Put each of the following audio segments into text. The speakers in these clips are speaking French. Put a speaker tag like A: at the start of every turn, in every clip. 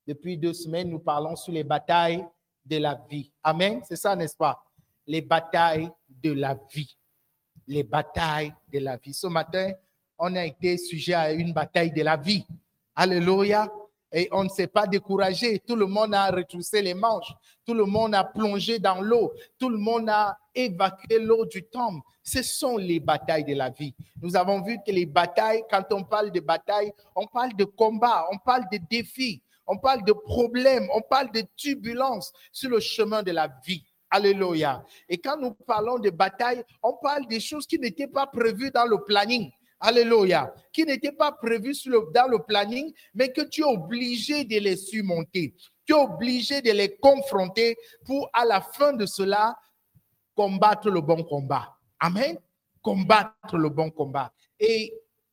A: Depuis 2 semaines, nous parlons sur les batailles de la vie. Amen, c'est ça, n'est-ce pas? Les batailles de la vie. Les batailles de la vie. Ce matin, on a été sujet à une bataille de la vie. Alléluia. Et on ne s'est pas découragé. Tout le monde a retroussé les manches. Tout le monde a plongé dans l'eau. Tout le monde a évacué l'eau du temple. Ce sont les batailles de la vie. Nous avons vu que les batailles, quand on parle de batailles, on parle de combat, on parle de défis, on parle de problèmes, on parle de turbulences sur le chemin de la vie. Alléluia. Et quand nous parlons de batailles, on parle des choses qui n'étaient pas prévues dans le planning. Alléluia. Qui n'étaient pas prévues dans le planning, mais que tu es obligé de les surmonter. Tu es obligé de les confronter pour, à la fin de cela, combattre le bon combat. Amen. Combattre le bon combat. Et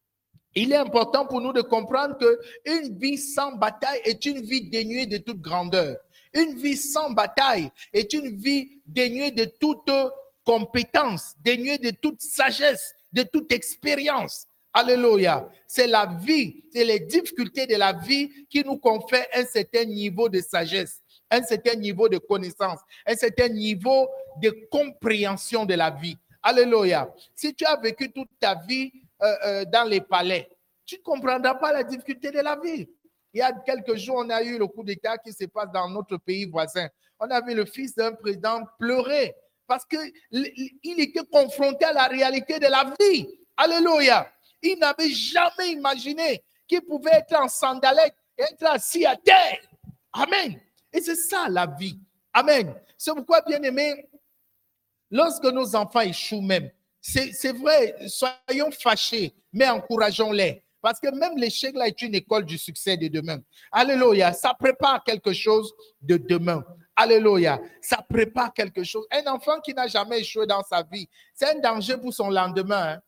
A: il est important pour nous de comprendre qu'une vie sans bataille est une vie dénuée de toute grandeur. Une vie sans bataille est une vie dénuée de toute compétence, dénuée de toute sagesse, de toute expérience. Alléluia. C'est la vie, c'est les difficultés de la vie qui nous confèrent un certain niveau de sagesse, un certain niveau de connaissance, un certain niveau de compréhension de la vie. Alléluia. Si tu as vécu toute ta vie dans les palais, tu ne comprendras pas la difficulté de la vie. Il y a quelques jours, on a eu le coup d'État qui se passe dans notre pays voisin. On a vu le fils d'un président pleurer parce qu'il était confronté à la réalité de la vie. Alléluia. Il n'avait jamais imaginé qu'il pouvait être en sandalette et être assis à terre. Amen. Et c'est ça la vie. Amen. C'est pourquoi, bien aimé, lorsque nos enfants échouent même, c'est vrai, soyons fâchés, mais encourageons-les. Parce que même l'échec là est une école du succès de demain. Alléluia. Ça prépare quelque chose de demain. Alléluia. Ça prépare quelque chose. Un enfant qui n'a jamais échoué dans sa vie, c'est un danger pour son lendemain. Hein.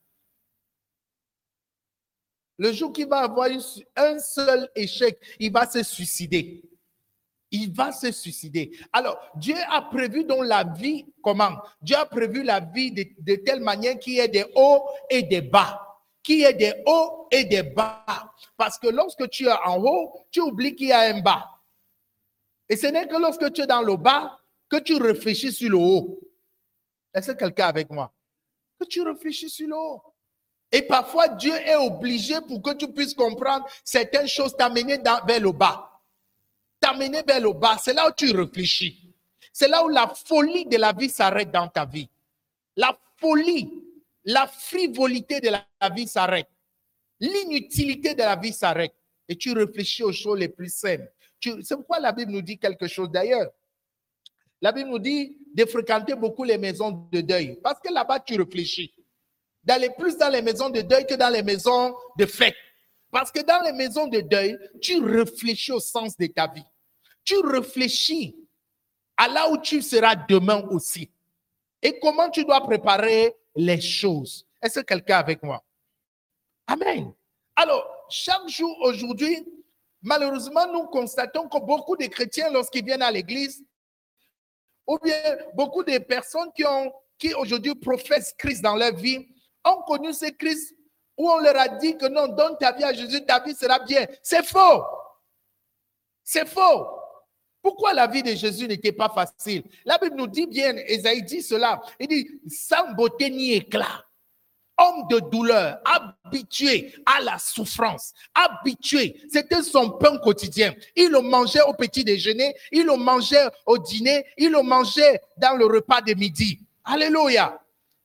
A: Le jour qu'il va avoir un seul échec, il va se suicider. Il va se suicider. Alors, Dieu a prévu dans la vie, comment? Dieu a prévu la vie de telle manière qu'il y ait des hauts et des bas. Qu'il y ait des hauts et des bas. Parce que lorsque tu es en haut, tu oublies qu'il y a un bas. Et ce n'est que lorsque tu es dans le bas que tu réfléchis sur le haut. Est-ce que quelqu'un est avec moi? Que tu réfléchis sur le haut. Et parfois, Dieu est obligé pour que tu puisses comprendre certaines choses, t'amener vers le bas. T'amener vers le bas, c'est là où tu réfléchis. C'est là où la folie de la vie s'arrête dans ta vie. La folie, la frivolité de la vie s'arrête. L'inutilité de la vie s'arrête. Et tu réfléchis aux choses les plus simples. C'est pourquoi la Bible nous dit quelque chose d'ailleurs. La Bible nous dit de fréquenter beaucoup les maisons de deuil. Parce que là-bas, tu réfléchis. D'aller plus dans les maisons de deuil que dans les maisons de fête. Parce que dans les maisons de deuil, tu réfléchis au sens de ta vie. Tu réfléchis à là où tu seras demain aussi. Et comment tu dois préparer les choses. Est-ce que quelqu'un est avec moi? Amen. Alors, chaque jour aujourd'hui, malheureusement, nous constatons que beaucoup de chrétiens, lorsqu'ils viennent à l'église, ou bien beaucoup de personnes qui aujourd'hui professent Christ dans leur vie, ont connu ce Christ où on leur a dit que non, donne ta vie à Jésus, ta vie sera bien. C'est faux. C'est faux. Pourquoi la vie de Jésus n'était pas facile? La Bible nous dit bien, Ésaïe dit cela, il dit, sans beauté ni éclat, homme de douleur, habitué à la souffrance, habitué, c'était son pain quotidien. Il le mangeait au petit déjeuner, il le mangeait au dîner, il le mangeait dans le repas de midi. Alléluia.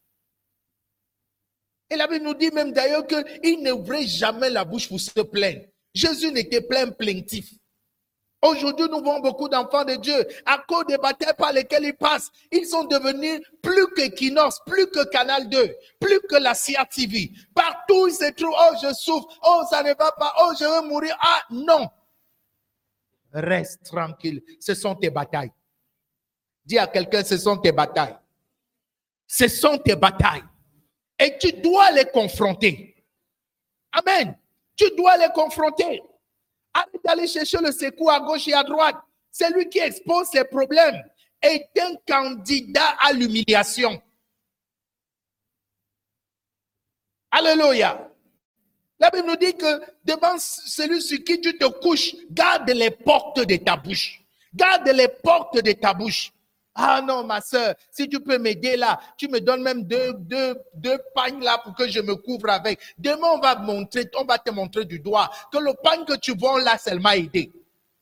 A: Et la Bible nous dit même d'ailleurs qu'il n'ouvrait jamais la bouche pour se plaindre. Jésus n'était pas plaintif. Aujourd'hui, nous voyons beaucoup d'enfants de Dieu. À cause des batailles par lesquelles ils passent, ils sont devenus plus que Equinox, plus que Canal 2, plus que la CIA TV. Partout, ils se trouvent, oh, je souffre, oh, ça ne va pas, oh, je vais mourir. Ah, non. Reste tranquille. Ce sont tes batailles. Dis à quelqu'un, ce sont tes batailles. Ce sont tes batailles. Et tu dois les confronter. Amen. Tu dois les confronter. Arrête d'aller chercher le secours à gauche et à droite. C'est lui qui expose ses problèmes. Est un candidat à l'humiliation. Alléluia. La Bible nous dit que devant celui sur qui tu te couches, garde les portes de ta bouche. Garde les portes de ta bouche. Ah non, ma soeur, si tu peux m'aider là, tu me donnes même deux pagnes là pour que je me couvre avec. Demain, on va te montrer du doigt que le pagne que tu vends là, ça m'a aidé.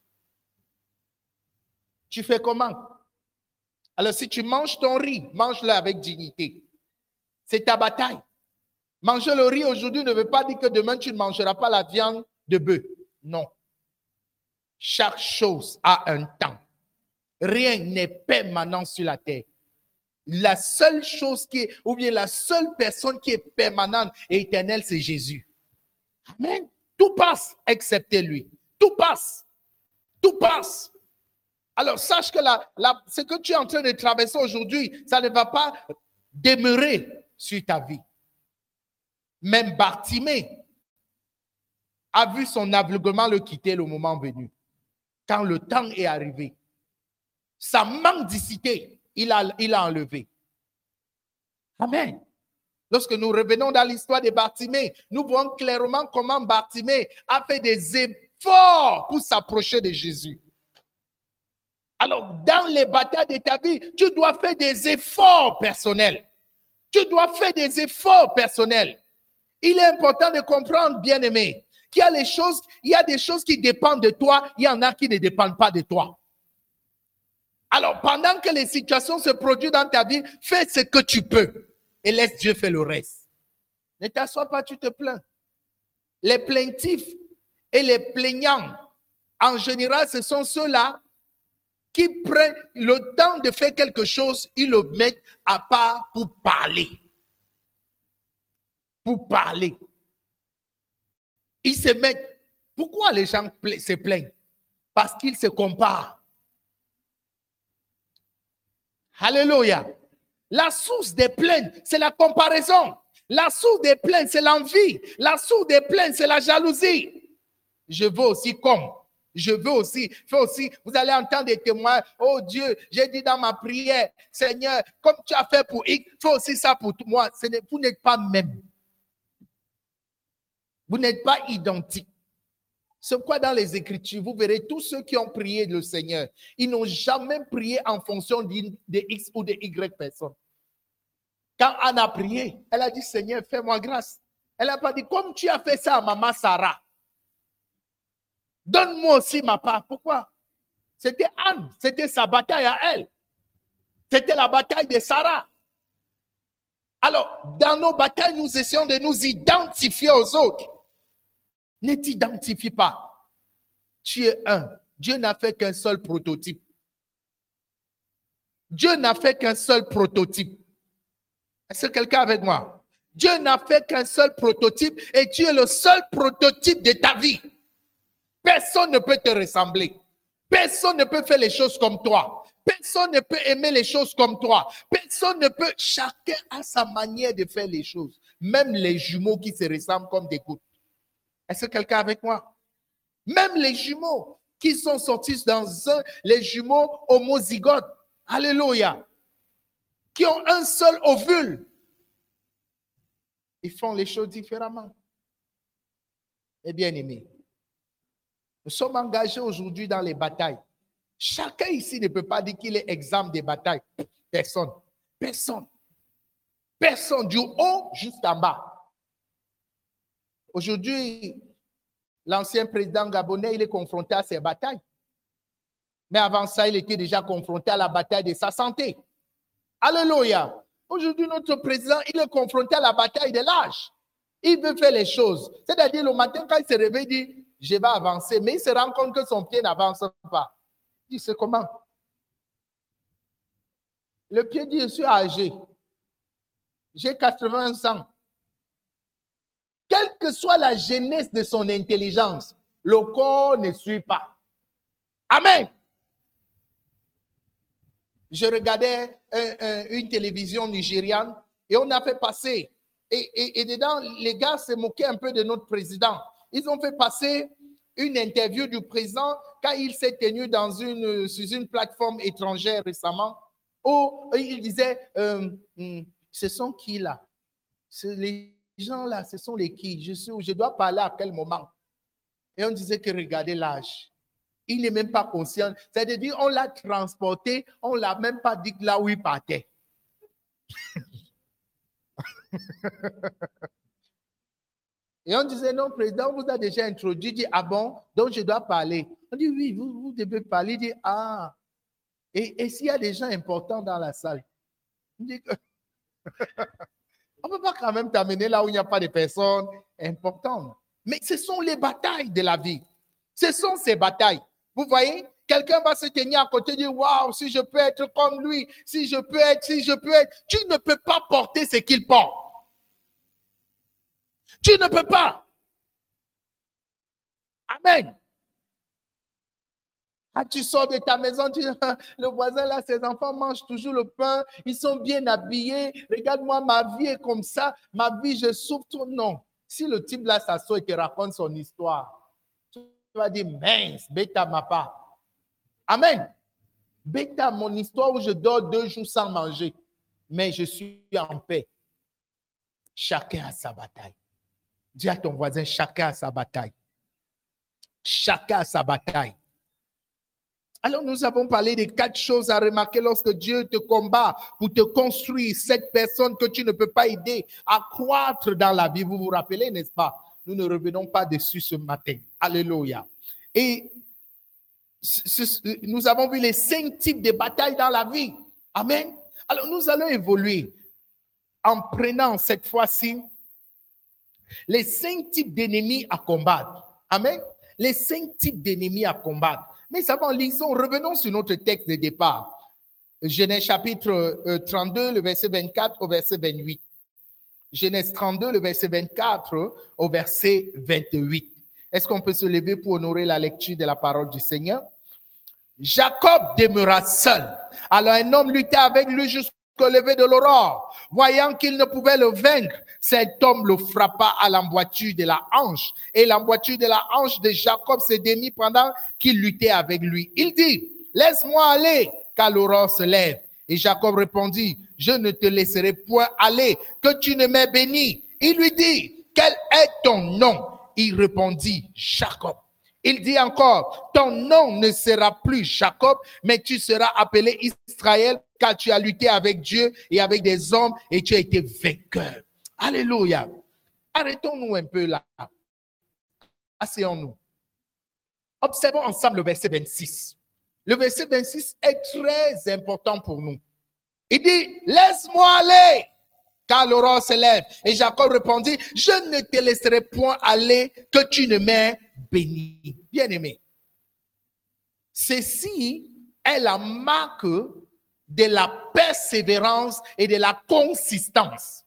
A: Tu fais comment? Alors, si tu manges ton riz, mange-le avec dignité. C'est ta bataille. Manger le riz aujourd'hui ne veut pas dire que demain, tu ne mangeras pas la viande de bœuf. Non. Chaque chose a un temps. Rien n'est permanent sur la terre. La seule chose qui est, ou bien la seule personne qui est permanente et éternelle, c'est Jésus. Amen. Tout passe, excepté lui. Tout passe. Tout passe. Alors, sache que ce que tu es en train de traverser aujourd'hui, ça ne va pas demeurer sur ta vie. Même Bartimée a vu son aveuglement le quitter le moment venu. Quand le temps est arrivé, sa mendicité, il a enlevé. Amen. Lorsque nous revenons dans l'histoire de Bartimée, nous voyons clairement comment Bartimée a fait des efforts pour s'approcher de Jésus. Alors, dans les batailles de ta vie, tu dois faire des efforts personnels. Tu dois faire des efforts personnels. Il est important de comprendre, bien-aimé, qu'il y a des choses qui dépendent de toi, il y en a qui ne dépendent pas de toi. Alors, pendant que les situations se produisent dans ta vie, fais ce que tu peux et laisse Dieu faire le reste. Ne t'assois pas, tu te plains. Les plaintifs et les plaignants, en général, ce sont ceux-là qui prennent le temps de faire quelque chose, ils le mettent à part pour parler. Pour parler. Ils se mettent. Pourquoi les gens se plaignent? Parce qu'ils se comparent. Alléluia. La source des plaintes, c'est la comparaison. La source des plaintes, c'est l'envie. La source des plaintes, c'est la jalousie. Je veux aussi comme. Je veux aussi, vous allez entendre des témoins. Oh Dieu, j'ai dit dans ma prière, Seigneur, comme tu as fait pour X, fais aussi ça pour moi. Vous n'êtes pas même. Vous n'êtes pas identiques. C'est quoi dans les Écritures, vous verrez tous ceux qui ont prié le Seigneur, ils n'ont jamais prié en fonction de X ou de Y personnes. Quand Anne a prié, elle a dit, Seigneur, fais-moi grâce. Elle n'a pas dit, comme tu as fait ça à maman Sarah, donne-moi aussi ma part. Pourquoi? C'était Anne, c'était sa bataille à elle. C'était la bataille de Sarah. Alors, dans nos batailles, nous essayons de nous identifier aux autres. Ne t'identifie pas. Tu es un. Dieu n'a fait qu'un seul prototype. Dieu n'a fait qu'un seul prototype. Est-ce que quelqu'un est avec moi? Dieu n'a fait qu'un seul prototype et tu es le seul prototype de ta vie. Personne ne peut te ressembler. Personne ne peut faire les choses comme toi. Personne ne peut aimer les choses comme toi. Personne ne peut. Chacun a sa manière de faire les choses. Même les jumeaux qui se ressemblent comme des gouttes. Est-ce que quelqu'un est avec moi? Même les jumeaux qui sont sortis les jumeaux homozygotes. Alléluia. Qui ont un seul ovule. Ils font les choses différemment. Et bien aimés, nous sommes engagés aujourd'hui dans les batailles. Chacun ici ne peut pas dire qu'il est exempt des batailles. Personne. Personne. Personne, du haut jusqu'en bas. Aujourd'hui, l'ancien président gabonais, il est confronté à ces batailles. Mais avant ça, il était déjà confronté à la bataille de sa santé. Alléluia. Aujourd'hui, notre président, il est confronté à la bataille de l'âge. Il veut faire les choses. C'est-à-dire, le matin, quand il se réveille, il dit, je vais avancer. Mais il se rend compte que son pied n'avance pas. Il dit, c'est comment? Le pied dit, je suis âgé. J'ai 80 ans. Quelle que soit la jeunesse de son intelligence, le corps ne suit pas. Amen. Je regardais une télévision nigériane et on a fait passer, et dedans, les gars se moquaient un peu de notre président. Ils ont fait passer une interview du président quand il s'est tenu sur une plateforme étrangère récemment, où il disait, ce sont qui là? Les gens là, ce sont les qui? Je dois parler à quel moment? Et on disait que regardez l'âge. Il n'est même pas conscient. C'est-à-dire, on l'a transporté, on ne l'a même pas dit là où il partait. Et on disait, non, président, vous a déjà introduit. Il dit, ah bon, donc je dois parler. On dit, oui, vous devez parler. Il dit, ah. Et s'il y a des gens importants dans la salle? On dit que on ne peut pas quand même t'amener là où il n'y a pas de personnes importantes. Mais ce sont les batailles de la vie. Ce sont ces batailles. Vous voyez, quelqu'un va se tenir à côté et dire, waouh, si je peux être comme lui, si je peux être. Tu ne peux pas porter ce qu'il porte. Tu ne peux pas. Amen. Ah, tu sors de ta maison, le voisin là, ses enfants mangent toujours le pain, ils sont bien habillés. Regarde-moi, ma vie est comme ça, ma vie, je souffre tout. Non. Si le type là s'assoit et te raconte son histoire, tu vas dire, mince, bêta ma part. Amen. Bêta, mon histoire où je dors 2 jours sans manger, mais je suis en paix. Chacun a sa bataille. Dis à ton voisin, chacun a sa bataille. Chacun a sa bataille. Alors, nous avons parlé de 4 choses à remarquer lorsque Dieu te combat pour te construire cette personne que tu ne peux pas aider à croître dans la vie. Vous vous rappelez, n'est-ce pas? Nous ne revenons pas dessus ce matin. Alléluia. Et nous avons vu les 5 types de batailles dans la vie. Amen. Alors, nous allons évoluer en prenant cette fois-ci les 5 types d'ennemis à combattre. Amen. Les 5 types d'ennemis à combattre. Mais ça va, revenons sur notre texte de départ. Genèse chapitre 32, le verset 24 au verset 28. Genèse 32, le verset 24 au verset 28. Est-ce qu'on peut se lever pour honorer la lecture de la parole du Seigneur? Jacob demeura seul. Alors un homme luttait avec lui jusqu'au lever de l'aurore. Voyant qu'il ne pouvait le vaincre, cet homme le frappa à l'emboîture de la hanche. Et l'emboîture de la hanche de Jacob se démit pendant qu'il luttait avec lui. Il dit, laisse-moi aller, car l'aurore se lève. Et Jacob répondit, je ne te laisserai point aller, que tu ne m'aies béni. Il lui dit, quel est ton nom? Il répondit, Jacob. Il dit encore, ton nom ne sera plus Jacob, mais tu seras appelé Israël, car tu as lutté avec Dieu et avec des hommes et tu as été vainqueur. Alléluia. Arrêtons-nous un peu là. Asseyons-nous. Observons ensemble le verset 26. Le verset 26 est très important pour nous. Il dit, laisse-moi aller, car l'aurore se lève. Et Jacob répondit, je ne te laisserai point aller, que tu ne m'aies béni. Bien-aimé, ceci est la marque de la persévérance et de la consistance.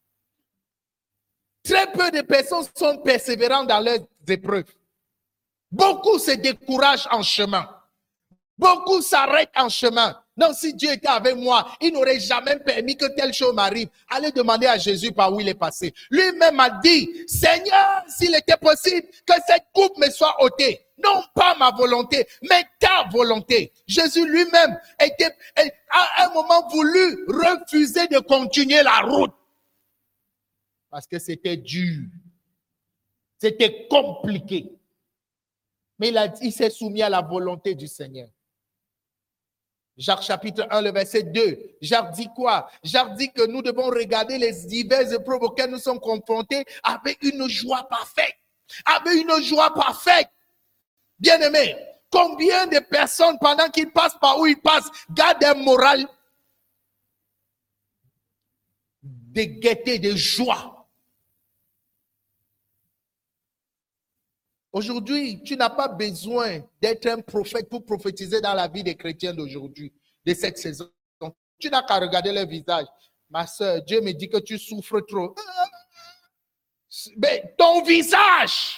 A: Très peu de personnes sont persévérantes dans leurs épreuves. Beaucoup se découragent en chemin. Beaucoup s'arrêtent en chemin. Non, si Dieu était avec moi, il n'aurait jamais permis que telle chose m'arrive. Allez demander à Jésus par où il est passé. Lui-même a dit, Seigneur, s'il était possible que cette coupe me soit ôtée. Non pas ma volonté, mais ta volonté. Jésus lui-même à un moment voulu refuser de continuer la route. Parce que c'était dur. C'était compliqué. Mais il s'est soumis à la volonté du Seigneur. Jacques chapitre 1, le verset 2. Jacques dit quoi? Jacques dit que nous devons regarder les diverses épreuves auxquelles nous sommes confrontés avec une joie parfaite. Avec une joie parfaite. Bien-aimé, combien de personnes, pendant qu'ils passent par où ils passent, gardent un moral de gaieté, de joie. Aujourd'hui, tu n'as pas besoin d'être un prophète pour prophétiser dans la vie des chrétiens d'aujourd'hui, de cette saison. Tu n'as qu'à regarder leur visage. Ma soeur, Dieu me dit que tu souffres trop. Mais ton visage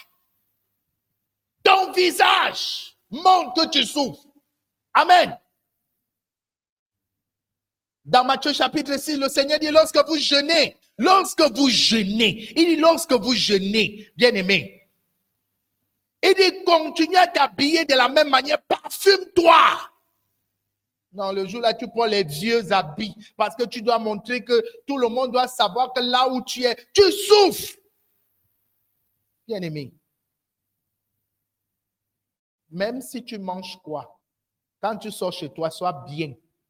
A: montre que tu souffres. Amen. Dans Matthieu chapitre 6, le Seigneur dit lorsque vous jeûnez, il dit lorsque vous jeûnez, bien-aimé, il dit continue à t'habiller de la même manière, parfume-toi. Non, le jour là, tu prends les vieux habits parce que tu dois montrer que tout le monde doit savoir que là où tu es, tu souffres. Bien-aimé, même si tu manges quoi, quand tu sors chez toi, sois bien.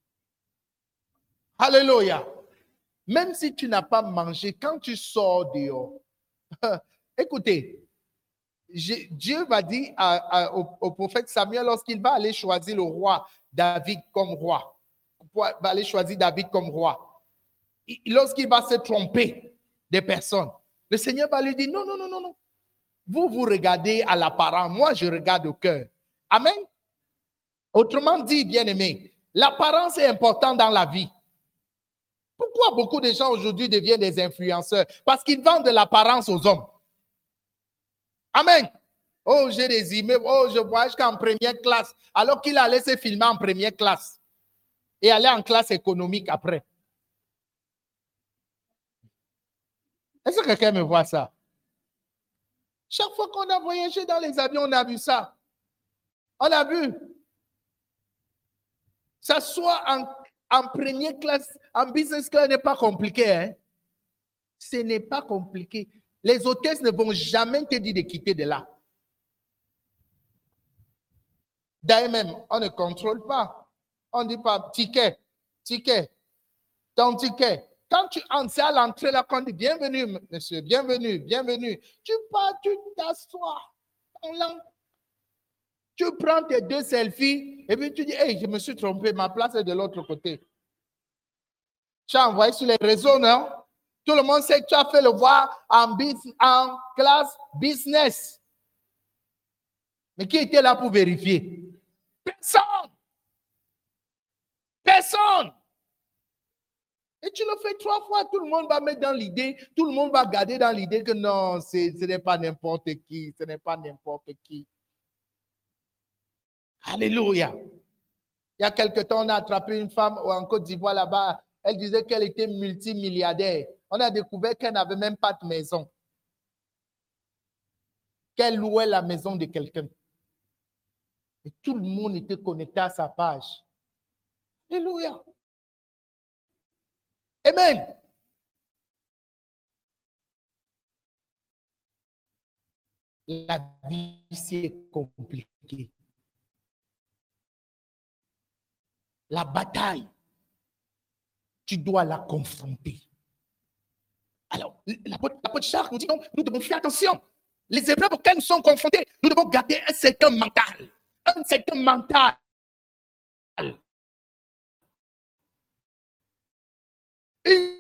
A: Alléluia. Même si tu n'as pas mangé, quand tu sors dehors, écoutez, Dieu va dire au prophète Samuel lorsqu'il va aller choisir le roi David comme roi, va aller choisir David comme roi. Lorsqu'il va se tromper des personnes, le Seigneur va lui dire non, non, non, non, non. Vous regardez à l'apparent, moi je regarde au cœur. Amen. Autrement dit, bien-aimé, l'apparence est importante dans la vie. Pourquoi beaucoup de gens aujourd'hui deviennent des influenceurs? Parce qu'ils vendent de l'apparence aux hommes. Amen. Oh, j'ai des immeubles. Oh, je voyage qu'en première classe. Alors qu'il allait se filmer en première classe. Et aller en classe économique après. Est-ce que quelqu'un me voit ça? Chaque fois qu'on a voyagé dans les avions, on a vu ça. On a vu. Ça soit en première classe, en business class, ce n'est pas compliqué. Hein? Ce n'est pas compliqué. Les hôtesses ne vont jamais te dire de quitter de là. D'ailleurs même, on ne contrôle pas. On ne dit pas ticket, ticket, ton ticket. Quand tu entres, c'est à l'entrée là qu'on dit bienvenue, monsieur, bienvenue, bienvenue. Tu pars, tu t'assois. Tu prends tes 2 selfies et puis tu dis, hey, je me suis trompé, ma place est de l'autre côté. Tu as envoyé sur les réseaux, non? Tout le monde sait que tu as fait le voir en classe business. Mais qui était là pour vérifier? Personne. Personne. Et tu le fais 3 fois, tout le monde va mettre dans l'idée, tout le monde va garder dans l'idée que non, ce n'est pas n'importe qui, ce n'est pas n'importe qui. Alléluia. Il y a quelque temps, on a attrapé une femme en Côte d'Ivoire là-bas. Elle disait qu'elle était multimilliardaire. On a découvert qu'elle n'avait même pas de maison. Qu'elle louait la maison de quelqu'un. Et tout le monde était connecté à sa page. Alléluia. Amen. La vie, c'est compliqué. La bataille, tu dois la confronter. Alors, l'apôtre Jacques nous dit non, nous devons faire attention. Les épreuves auxquelles nous sommes confrontés, nous devons garder un certain mental. Un certain mental. Une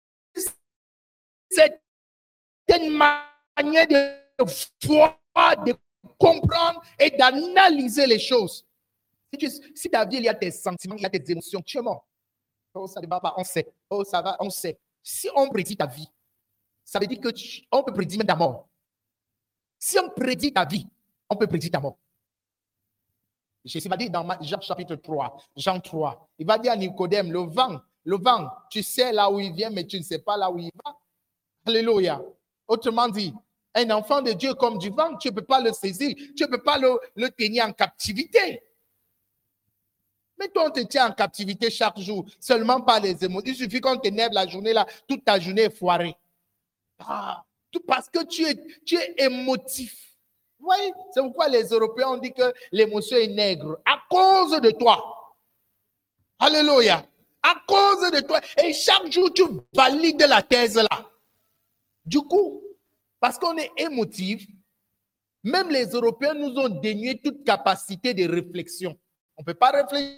A: certaine manière de voir, de comprendre et d'analyser les choses. Si ta vie, il y a tes sentiments, il y a tes émotions, tu es mort. Oh, ça ne va pas, on sait. Oh, ça va, on sait. Si on prédit ta vie, ça veut dire qu'on peut prédire même ta mort. Si on prédit ta vie, on peut prédire ta mort. Jésus va dire dans Jean chapitre 3, Jean 3, il va dire à Nicodème, le vent, tu sais là où il vient, mais tu ne sais pas là où il va. Alléluia. Autrement dit, un enfant de Dieu comme du vent, tu ne peux pas le saisir, tu ne peux pas le tenir en captivité. Mais toi, on te tient en captivité chaque jour, seulement par les émotions. Il suffit qu'on t'énerve la journée là, toute ta journée est foirée. Tout parce que tu es émotif. Oui, c'est pourquoi les Européens ont dit que l'émotion est nègre. À cause de toi. Alléluia. À cause de toi. Et chaque jour, tu valides la thèse là. Du coup, parce qu'on est émotif, même les Européens nous ont dénué toute capacité de réflexion. On ne peut pas réfléchir.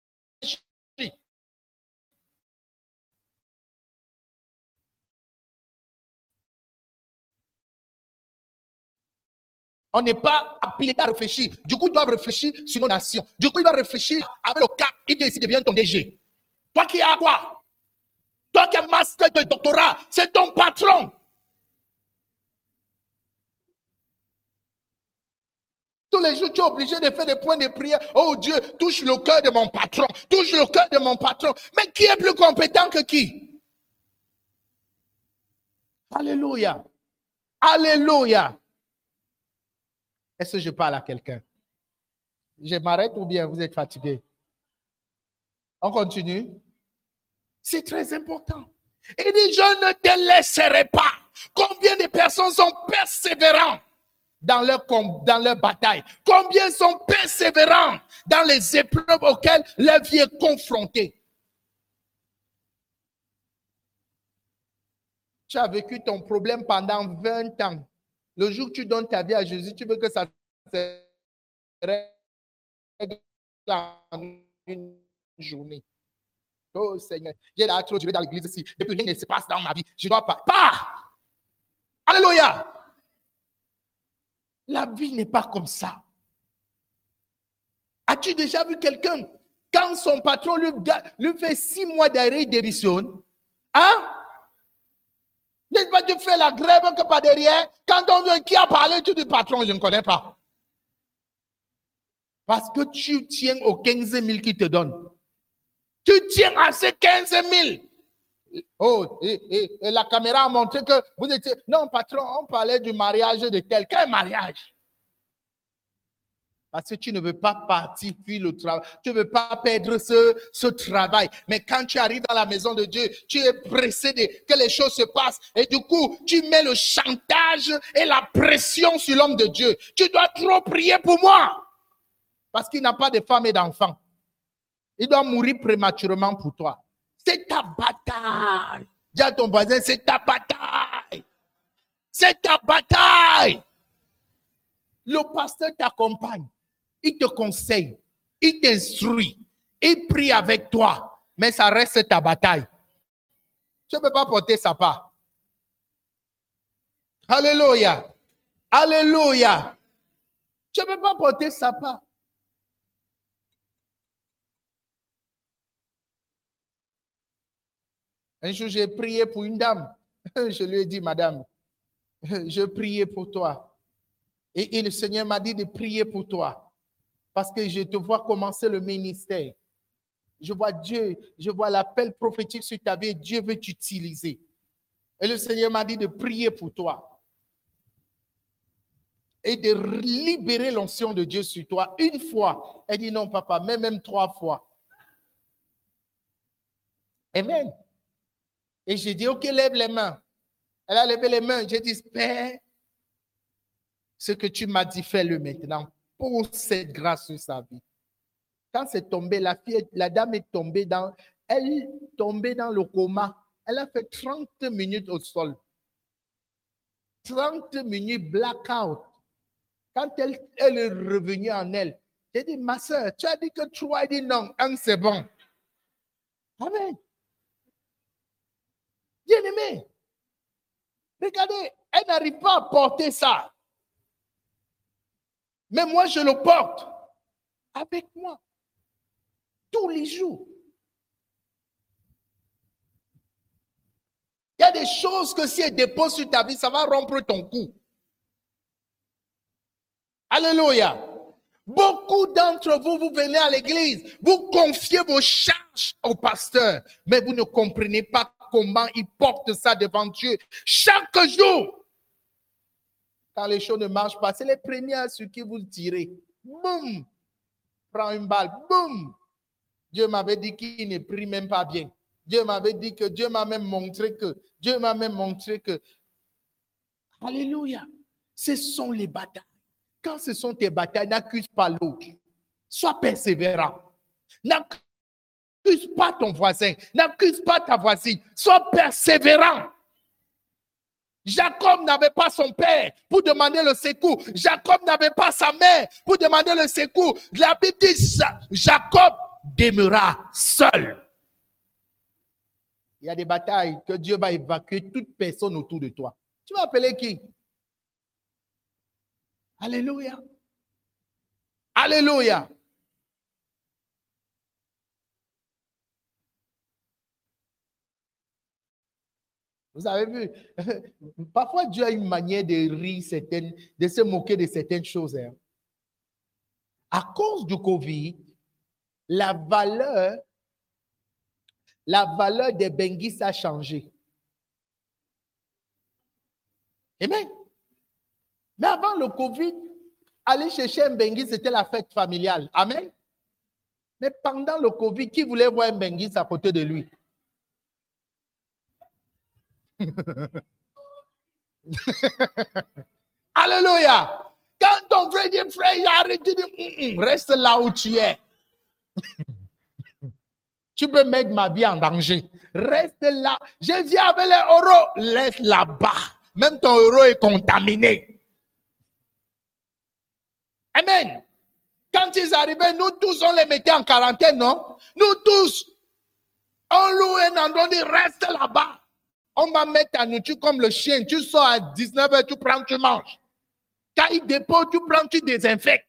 A: On n'est pas appelé à réfléchir. Du coup, ils doivent réfléchir sur nos nations. Du coup, ils doivent réfléchir avec le cap. Il devient ton DG. Toi qui as quoi? Toi qui as master de doctorat, c'est ton patron. Tous les jours, tu es obligé de faire des points de prière. Oh Dieu, touche le cœur de mon patron. Touche le cœur de mon patron. Mais qui est plus compétent que qui? Alléluia. Alléluia. Est-ce que je parle à quelqu'un? Je m'arrête ou bien vous êtes fatigué? On continue. C'est très important. Il dit, je ne te laisserai pas. Combien de personnes sont persévérantes dans leur bataille? Combien sont persévérants dans les épreuves auxquelles leur vie est confrontée? Tu as vécu ton problème pendant 20 ans. Le jour que tu donnes ta vie à Jésus, tu veux que ça se règle en une journée. Oh Seigneur, j'ai là trop, je vais dans l'église ici. Depuis rien ne se passe dans ma vie. Je ne dois pas. Pas! Alléluia! La vie n'est pas comme ça. As-tu déjà vu quelqu'un, quand son patron lui fait 6 mois d'arrêt, il démissionne? Hein? N'est-ce pas tu fais la grève que par derrière, quand on veut qui a parlé, tu dis patron, je ne connais pas. Parce que tu tiens aux 15 000 qu'il te donne. Tu tiens à ces 15 000. Oh, et la caméra a montré que vous étiez... Non, patron, on parlait du mariage de tel. Quel mariage? Parce que tu ne veux pas partir, puis le travail. Tu ne veux pas perdre ce travail. Mais quand tu arrives dans la maison de Dieu, tu es pressé que les choses se passent. Et du coup, tu mets le chantage et la pression sur l'homme de Dieu. Tu dois trop prier pour moi. Parce qu'il n'a pas de femme et d'enfant. Il doit mourir prématurément pour toi. C'est ta bataille. Dis à ton voisin, c'est ta bataille. C'est ta bataille. Le pasteur t'accompagne. Il te conseille. Il t'instruit. Il prie avec toi. Mais ça reste ta bataille. Tu ne peux pas porter sa part. Alléluia. Alléluia. Tu ne peux pas porter sa part. Un jour, j'ai prié pour une dame. Je lui ai dit, madame, je priais pour toi. Et le Seigneur m'a dit de prier pour toi. Parce que je te vois commencer le ministère. Je vois Dieu, je vois l'appel prophétique sur ta vie et Dieu veut t'utiliser. Et le Seigneur m'a dit de prier pour toi. Et de libérer l'onction de Dieu sur toi. Une fois, elle dit non, papa, mais même 3 fois. Amen. Et j'ai dit, ok, lève les mains. Elle a levé les mains. J'ai dit, Père, ce que tu m'as dit, fais-le maintenant. Pour cette grâce sur sa vie. Quand c'est tombé, la dame est tombée elle est tombée dans le coma. Elle a fait 30 minutes au sol. 30 minutes blackout. Quand elle est revenue en elle, j'ai dit, ma soeur, tu as dit que 3, elle dit non, 1 c'est bon. Amen. Bien aimé. Regardez, elle n'arrive pas à porter ça. Mais moi, je le porte avec moi. Tous les jours. Il y a des choses que si elles déposent sur ta vie, ça va rompre ton cou. Alléluia. Beaucoup d'entre vous, vous venez à l'église, vous confiez vos charges au pasteur, mais vous ne comprenez pas comment il porte ça devant Dieu chaque jour. Quand les choses ne marchent pas, c'est les premiers sur qui vous tirez. Boum! Prends une balle. Boum! Dieu m'avait dit qu'il ne prie même pas bien. Dieu m'avait dit que Dieu m'a même montré que. Alléluia. Ce sont les batailles. Quand ce sont tes batailles, n'accuse pas l'autre. Sois persévérant. N'accuse pas ton voisin. N'accuse pas ta voisine. Sois persévérant. Jacob n'avait pas son père pour demander le secours. Jacob n'avait pas sa mère pour demander le secours. La Bible dit Jacob demeura seul. Il y a des batailles que Dieu va évacuer toute personne autour de toi. Tu vas appeler qui? Alléluia. Alléluia. Vous avez vu, parfois Dieu a une manière de rire de se moquer de certaines choses. Hein. À cause du Covid, la valeur des benguis a changé. Amen. Mais avant le Covid, aller chercher un benguis, c'était la fête familiale. Amen. Mais pendant le Covid, qui voulait voir un Bengis à côté de lui? Alléluia. Quand ton frère dit, frère, il a arrêté de dire, reste là où tu es. Tu peux mettre ma vie en danger. Reste là. Je viens avec les euros. Laisse là-bas. Même ton euro est contaminé. Amen. Quand ils arrivaient, nous tous, on les mettait en quarantaine, non? Nous tous, on louait un endroit, on dit, reste là-bas. On va mettre ta nourriture comme le chien. Tu sors à 19h, tu prends, tu manges. Quand il dépose, tu prends, tu désinfectes.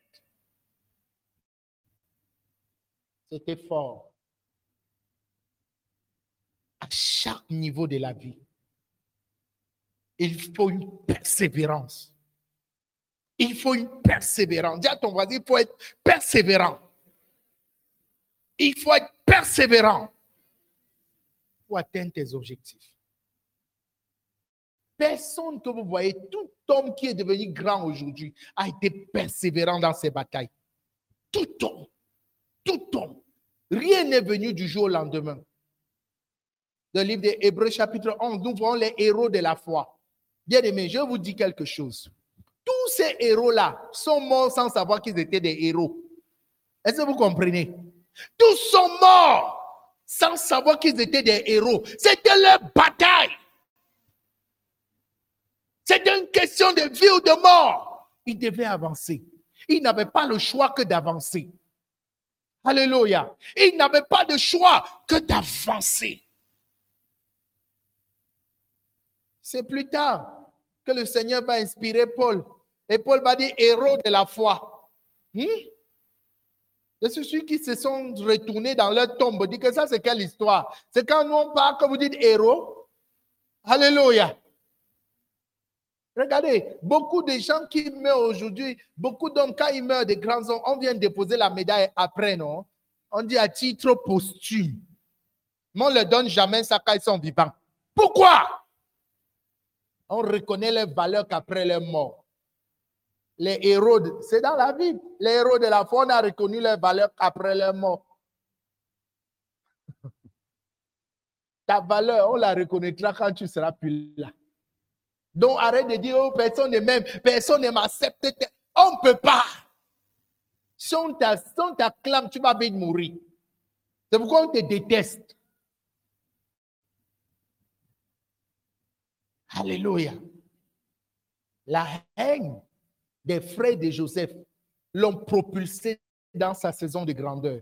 A: C'était fort. À chaque niveau de la vie, il faut une persévérance. Il faut une persévérance. Dis à ton voisin, il faut être persévérant. Il faut être persévérant pour atteindre tes objectifs. Personne que vous voyez, tout homme qui est devenu grand aujourd'hui a été persévérant dans ses batailles. Tout homme. Tout homme. Rien n'est venu du jour au lendemain. Dans le livre des Hébreux, chapitre 11, nous voyons les héros de la foi. Bien aimé, je vous dis quelque chose. Tous ces héros-là sont morts sans savoir qu'ils étaient des héros. Est-ce que vous comprenez? Tous sont morts sans savoir qu'ils étaient des héros. C'était leur bataille. C'était une question de vie ou de mort. Ils devaient avancer. Ils n'avaient pas le choix que d'avancer. Alléluia. Ils n'avaient pas de choix que d'avancer. C'est plus tard que le Seigneur va inspirer Paul. Et Paul va dire héros de la foi. Et ceux qui se sont retournés dans leur tombe disent que ça, c'est quelle histoire? C'est quand nous on parle que vous dites héros. Alléluia. Regardez, beaucoup de gens qui meurent aujourd'hui, beaucoup d'hommes, quand ils meurent, des grands hommes, on vient déposer la médaille après, non? On dit à titre posthume. Mais on ne leur donne jamais ça quand ils sont vivants. Pourquoi? On reconnaît leur valeur qu'après leur mort. Les héros, c'est dans la Bible. Les héros de la foi, on a reconnu leur valeur qu'après leur mort. Ta valeur, on la reconnaîtra quand tu seras plus là. Donc arrête de dire, oh, personne ne m'aime, personne ne m'accepte. On ne peut pas. Si on t'acclame, tu vas vite mourir. C'est pourquoi on te déteste. Alléluia. La haine des frères de Joseph l'ont propulsé dans sa saison de grandeur.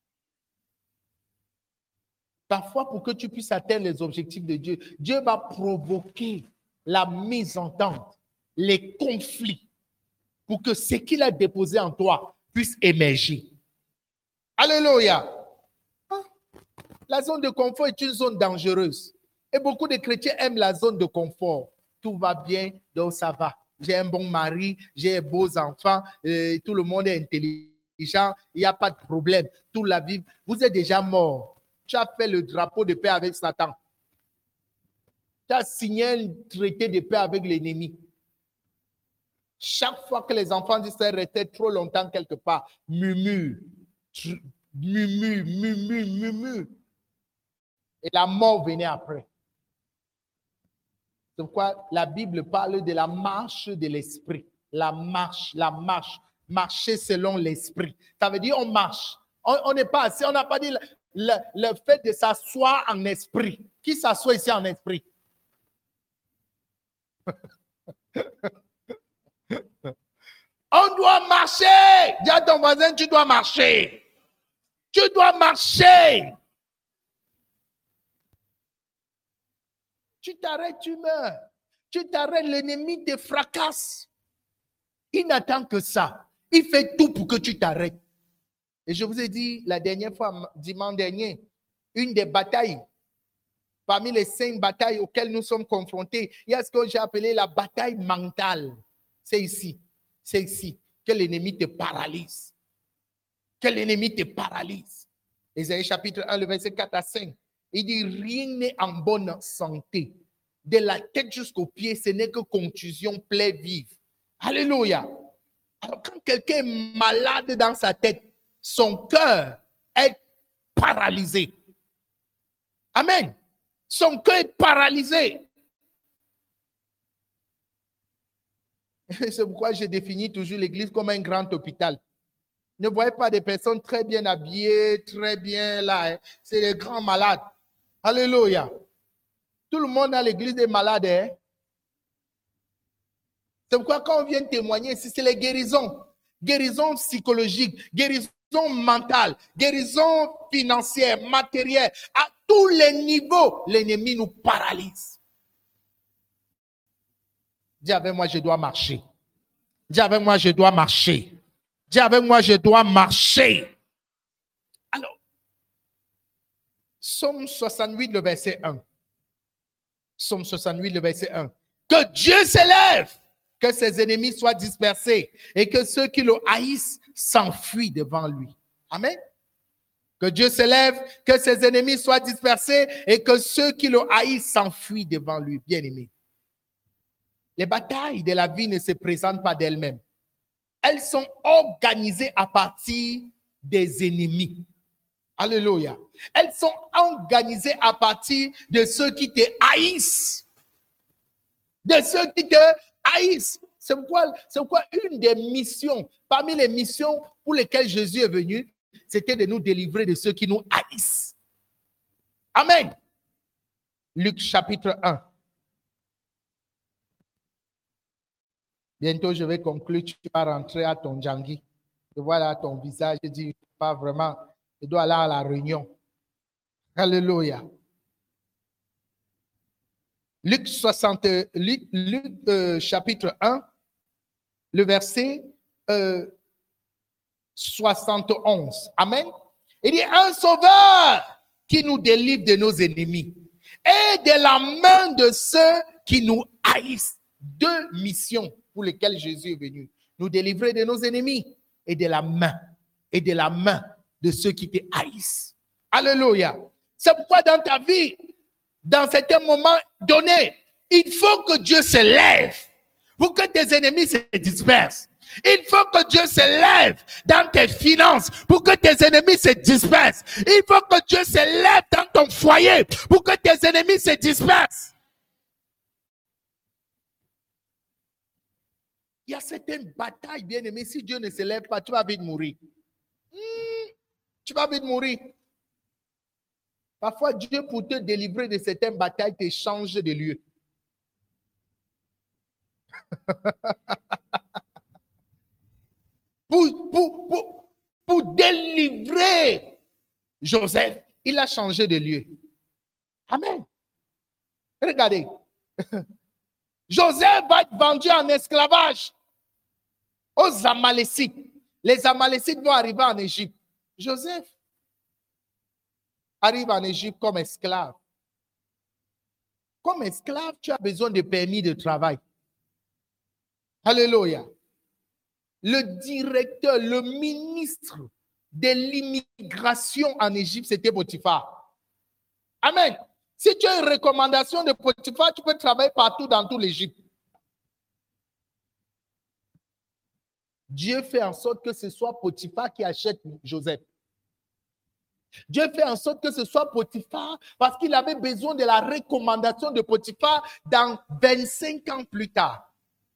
A: Parfois, pour que tu puisses atteindre les objectifs de Dieu, Dieu va provoquer la mésentente, les conflits, pour que ce qu'il a déposé en toi puisse émerger. Alléluia. La zone de confort est une zone dangereuse. Et beaucoup de chrétiens aiment la zone de confort. Tout va bien, donc ça va. J'ai un bon mari, j'ai de beaux enfants, tout le monde est intelligent, il n'y a pas de problème. Tout la vie, vous êtes déjà mort. Tu as fait le drapeau de paix avec Satan. Tu as signé un traité de paix avec l'ennemi. Chaque fois que les enfants disent qu'ils restaient trop longtemps quelque part, murmure, murmure. Et la mort venait après. C'est pourquoi la Bible parle de la marche de l'esprit. La marche. Marcher selon l'esprit. Ça veut dire on marche. On n'est pas assis, on n'a pas dit le fait de s'asseoir en esprit. Qui s'assoit ici en esprit? On doit marcher. Dis à ton voisin, tu dois marcher. Tu dois marcher. Tu t'arrêtes, tu meurs. Tu t'arrêtes, l'ennemi te fracasse. Il n'attend que ça. Il fait tout pour que tu t'arrêtes. Et je vous ai dit la dernière fois, dimanche dernier, une des batailles, parmi les 5 batailles auxquelles nous sommes confrontés, il y a ce que j'ai appelé la bataille mentale. C'est ici que l'ennemi te paralyse. Que l'ennemi te paralyse. Ésaïe chapitre 1, le verset 4 à 5. Il dit, rien n'est en bonne santé. De la tête jusqu'aux pieds, ce n'est que contusion, plaie vive. Alléluia. Alors quand quelqu'un est malade dans sa tête, son cœur est paralysé. Amen. Son cœur est paralysé. C'est pourquoi je définis toujours l'église comme un grand hôpital. Ne voyez pas des personnes très bien habillées, très bien là. Hein. C'est des grands malades. Alléluia. Tout le monde à l'église est malade. Hein. C'est pourquoi quand on vient témoigner ici, c'est les guérisons. Guérison psychologique, guérison mentale, guérison financière, matérielle. À tous les niveaux, l'ennemi nous paralyse. Dis avec moi, je dois marcher. Dis avec moi, je dois marcher. Dis avec moi, je dois marcher. Alors, Psaume 68, le verset 1. Psaume 68, le verset 1. Que Dieu s'élève, que ses ennemis soient dispersés et que ceux qui le haïssent s'enfuient devant lui. Amen. Que Dieu s'élève, que ses ennemis soient dispersés et que ceux qui le haïssent s'enfuient devant lui. Bien-aimés. Les batailles de la vie ne se présentent pas d'elles-mêmes. Elles sont organisées à partir des ennemis. Alléluia. Elles sont organisées à partir de ceux qui te haïssent. De ceux qui te haïssent. C'est pourquoi une des missions, parmi les missions pour lesquelles Jésus est venu, c'était de nous délivrer de ceux qui nous haïssent. Amen. Luc chapitre 1. Bientôt, je vais conclure. Tu vas rentrer à ton djangui. Je vois là ton visage. Je dis, pas vraiment. Je dois aller à la réunion. Alléluia. Luc chapitre 1, le verset 71. Amen. Il dit, un sauveur qui nous délivre de nos ennemis et de la main de ceux qui nous haïssent. Deux missions pour lesquelles Jésus est venu. Nous délivrer de nos ennemis et de la main de ceux qui te haïssent. Alléluia. C'est pourquoi dans ta vie, dans certains moments donnés, il faut que Dieu se lève pour que tes ennemis se dispersent. Il faut que Dieu se lève dans tes finances pour que tes ennemis se dispersent. Il faut que Dieu se lève dans ton foyer pour que tes ennemis se dispersent. Il y a certaines batailles, bien aimées. Si Dieu ne se lève pas, tu vas vite mourir. Tu vas vite mourir. Parfois, Dieu, pour te délivrer de certaines batailles, te change de lieu. Pour délivrer Joseph, il a changé de lieu. Amen. Regardez. Joseph va être vendu en esclavage aux Amalécites. Les Amalécites vont arriver en Égypte. Joseph arrive en Égypte comme esclave. Comme esclave, tu as besoin de permis de travail. Alléluia. Le directeur, le ministre de l'immigration en Égypte, c'était Potiphar. Amen. Si tu as une recommandation de Potiphar, tu peux travailler partout dans tout l'Égypte. Dieu fait en sorte que ce soit Potiphar qui achète Joseph. Dieu fait en sorte que ce soit Potiphar parce qu'il avait besoin de la recommandation de Potiphar dans 25 ans plus tard.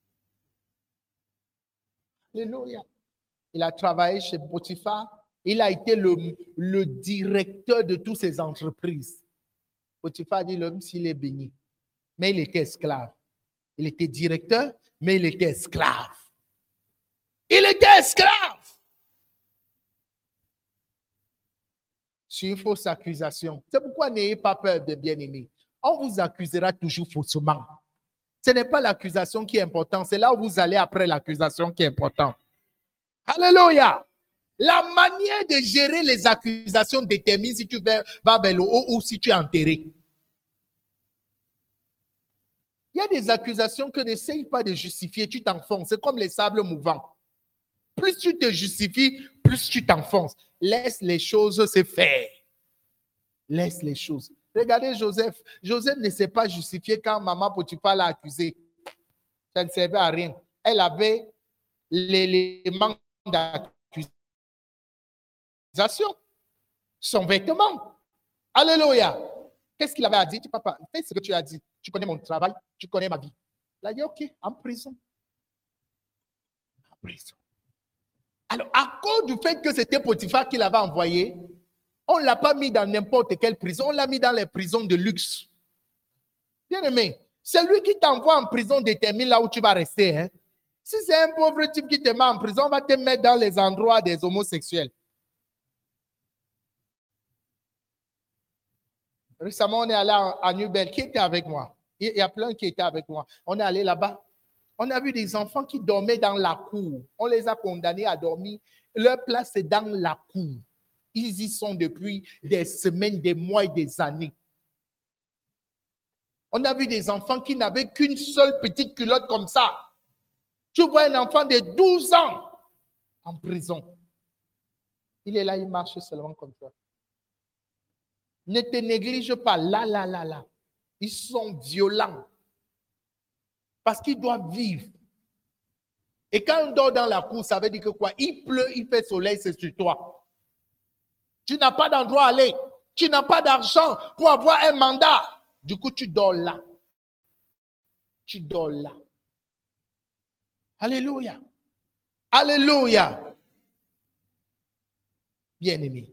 A: Alléluia. Il a travaillé chez Potiphar. Il a été le directeur de toutes ses entreprises. Potiphar dit l'homme s'il est béni. Mais il était esclave. Il était directeur, mais il était esclave. Il était esclave. Sur une fausse accusation. C'est pourquoi n'ayez pas peur de bien-aimés. On vous accusera toujours faussement. Ce n'est pas l'accusation qui est importante. C'est là où vous allez après l'accusation qui est importante. Alléluia. La manière de gérer les accusations détermine si tu vas vers le haut ou si tu es enterré. Il y a des accusations que n'essaye pas de justifier, tu t'enfonces. C'est comme les sables mouvants. Plus tu te justifies, plus tu t'enfonces. Laisse les choses se faire. Laisse les choses. Regardez Joseph. Joseph ne s'est pas justifié quand maman Potiphar l'a accusé. Ça ne servait à rien. Elle avait l'élément d'accusation. son vêtement. Alléluia. Qu'est-ce qu'il avait à dire? Il dit, papa, fais ce que tu as dit. Tu connais mon travail, tu connais ma vie. Il a dit, ok, en prison. En prison. Alors, à cause du fait que c'était Potiphar qui l'avait envoyé, on ne l'a pas mis dans n'importe quelle prison, on l'a mis dans les prisons de luxe. Bien aimé, celui qui t'envoie en prison détermine là où tu vas rester. Hein? Si c'est un pauvre type qui te met en prison, on va te mettre dans les endroits des homosexuels. Récemment, on est allé à Nubel. Qui était avec moi? Il y a plein qui étaient avec moi. On est allé là-bas. On a vu des enfants qui dormaient dans la cour. On les a condamnés à dormir. Leur place est dans la cour. Ils y sont depuis des semaines, des mois et des années. On a vu des enfants qui n'avaient qu'une seule petite culotte comme ça. Tu vois un enfant de 12 ans en prison. Il est là, il marche seulement comme ça. Ne te néglige pas. Là. Ils sont violents. Parce qu'ils doivent vivre. Et quand on dort dans la cour, ça veut dire que quoi? Il pleut, il fait soleil, c'est sur toi. Tu n'as pas d'endroit à aller. Tu n'as pas d'argent pour avoir un mandat. Du coup, tu dors là. Tu dors là. Alléluia. Alléluia. Bien-aimé.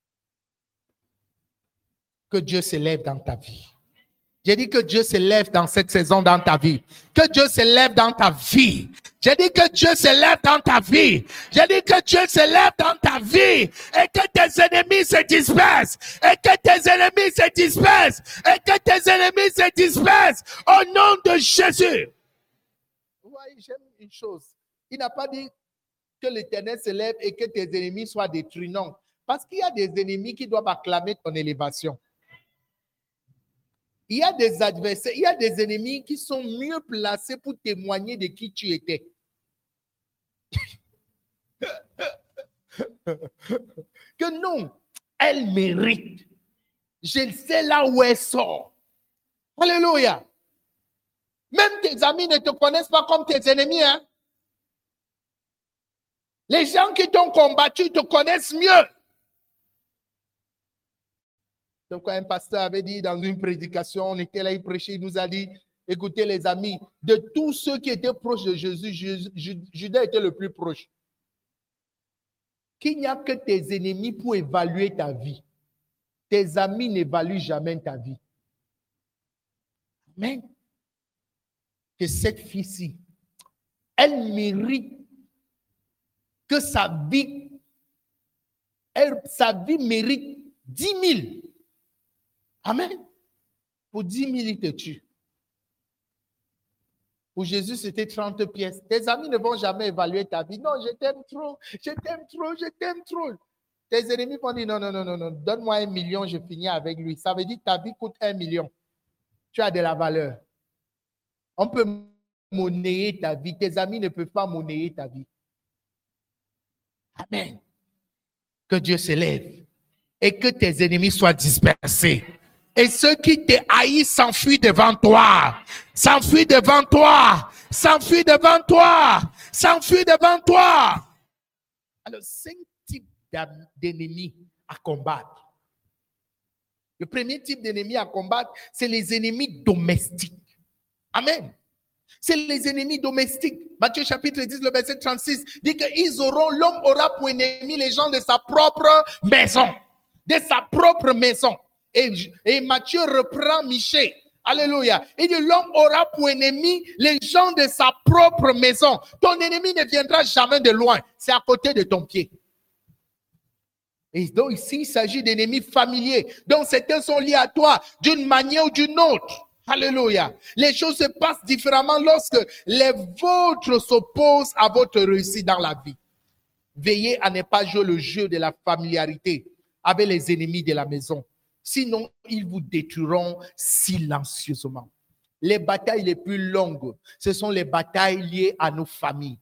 A: Que Dieu s'élève dans ta vie. J'ai dit que Dieu s'élève dans cette saison dans ta vie. Que Dieu s'élève dans ta vie. J'ai dit que Dieu s'élève dans ta vie. J'ai dit que Dieu s'élève dans ta vie. Et que tes ennemis se dispersent. Et que tes ennemis se dispersent. Et que tes ennemis se dispersent. Au nom de Jésus. Vous voyez, j'aime une chose. Il n'a pas dit que l'Éternel s'élève et que tes ennemis soient détruits. Non. Parce qu'il y a des ennemis qui doivent acclamer ton élévation. Il y a des adversaires, il y a des ennemis qui sont mieux placés pour témoigner de qui tu étais. Que non, elle mérite. Je sais là où elle sort. Alléluia. Même tes amis ne te connaissent pas comme tes ennemis. Hein? Les gens qui t'ont combattu te connaissent mieux. Donc, un pasteur avait dit dans une prédication, on était là, il prêchait, il nous a dit, écoutez les amis, de tous ceux qui étaient proches de Jésus, Judas était le plus proche. Qu'il n'y a que tes ennemis pour évaluer ta vie. Tes amis n'évaluent jamais ta vie. Amen. Que cette fille-ci, elle mérite que sa vie mérite 10 000. Amen. Pour 10 000, il te tue. Pour Jésus, c'était 30 pièces. Tes amis ne vont jamais évaluer ta vie. Non, je t'aime trop, je t'aime trop, je t'aime trop. Tes ennemis vont dire non, donne-moi 1 million, je finis avec lui. Ça veut dire que ta vie coûte 1 million. Tu as de la valeur. On peut monnayer ta vie. Tes amis ne peuvent pas monnayer ta vie. Amen. Que Dieu s'élève et que tes ennemis soient dispersés. Et ceux qui te haïssent s'enfuient devant toi. S'enfuient devant toi. S'enfuient devant toi. S'enfuient devant toi. Alors, 5 types d'ennemis à combattre. Le premier type d'ennemis à combattre, c'est les ennemis domestiques. Amen. C'est les ennemis domestiques. Matthieu chapitre 10, le verset 36, dit que l'homme aura pour ennemi les gens de sa propre maison. De sa propre maison. Et Matthieu reprend Michée. Alléluia. Il dit l'homme aura pour ennemi les gens de sa propre maison. Ton ennemi ne viendra jamais de loin. C'est à côté de ton pied. Et donc ici, il s'agit d'ennemis familiers. Donc certains sont liés à toi d'une manière ou d'une autre. Alléluia. Les choses se passent différemment lorsque les vôtres s'opposent à votre réussite dans la vie. Veillez à ne pas jouer le jeu de la familiarité avec les ennemis de la maison. Sinon, ils vous détruiront silencieusement. Les batailles les plus longues, ce sont les batailles liées à nos familles.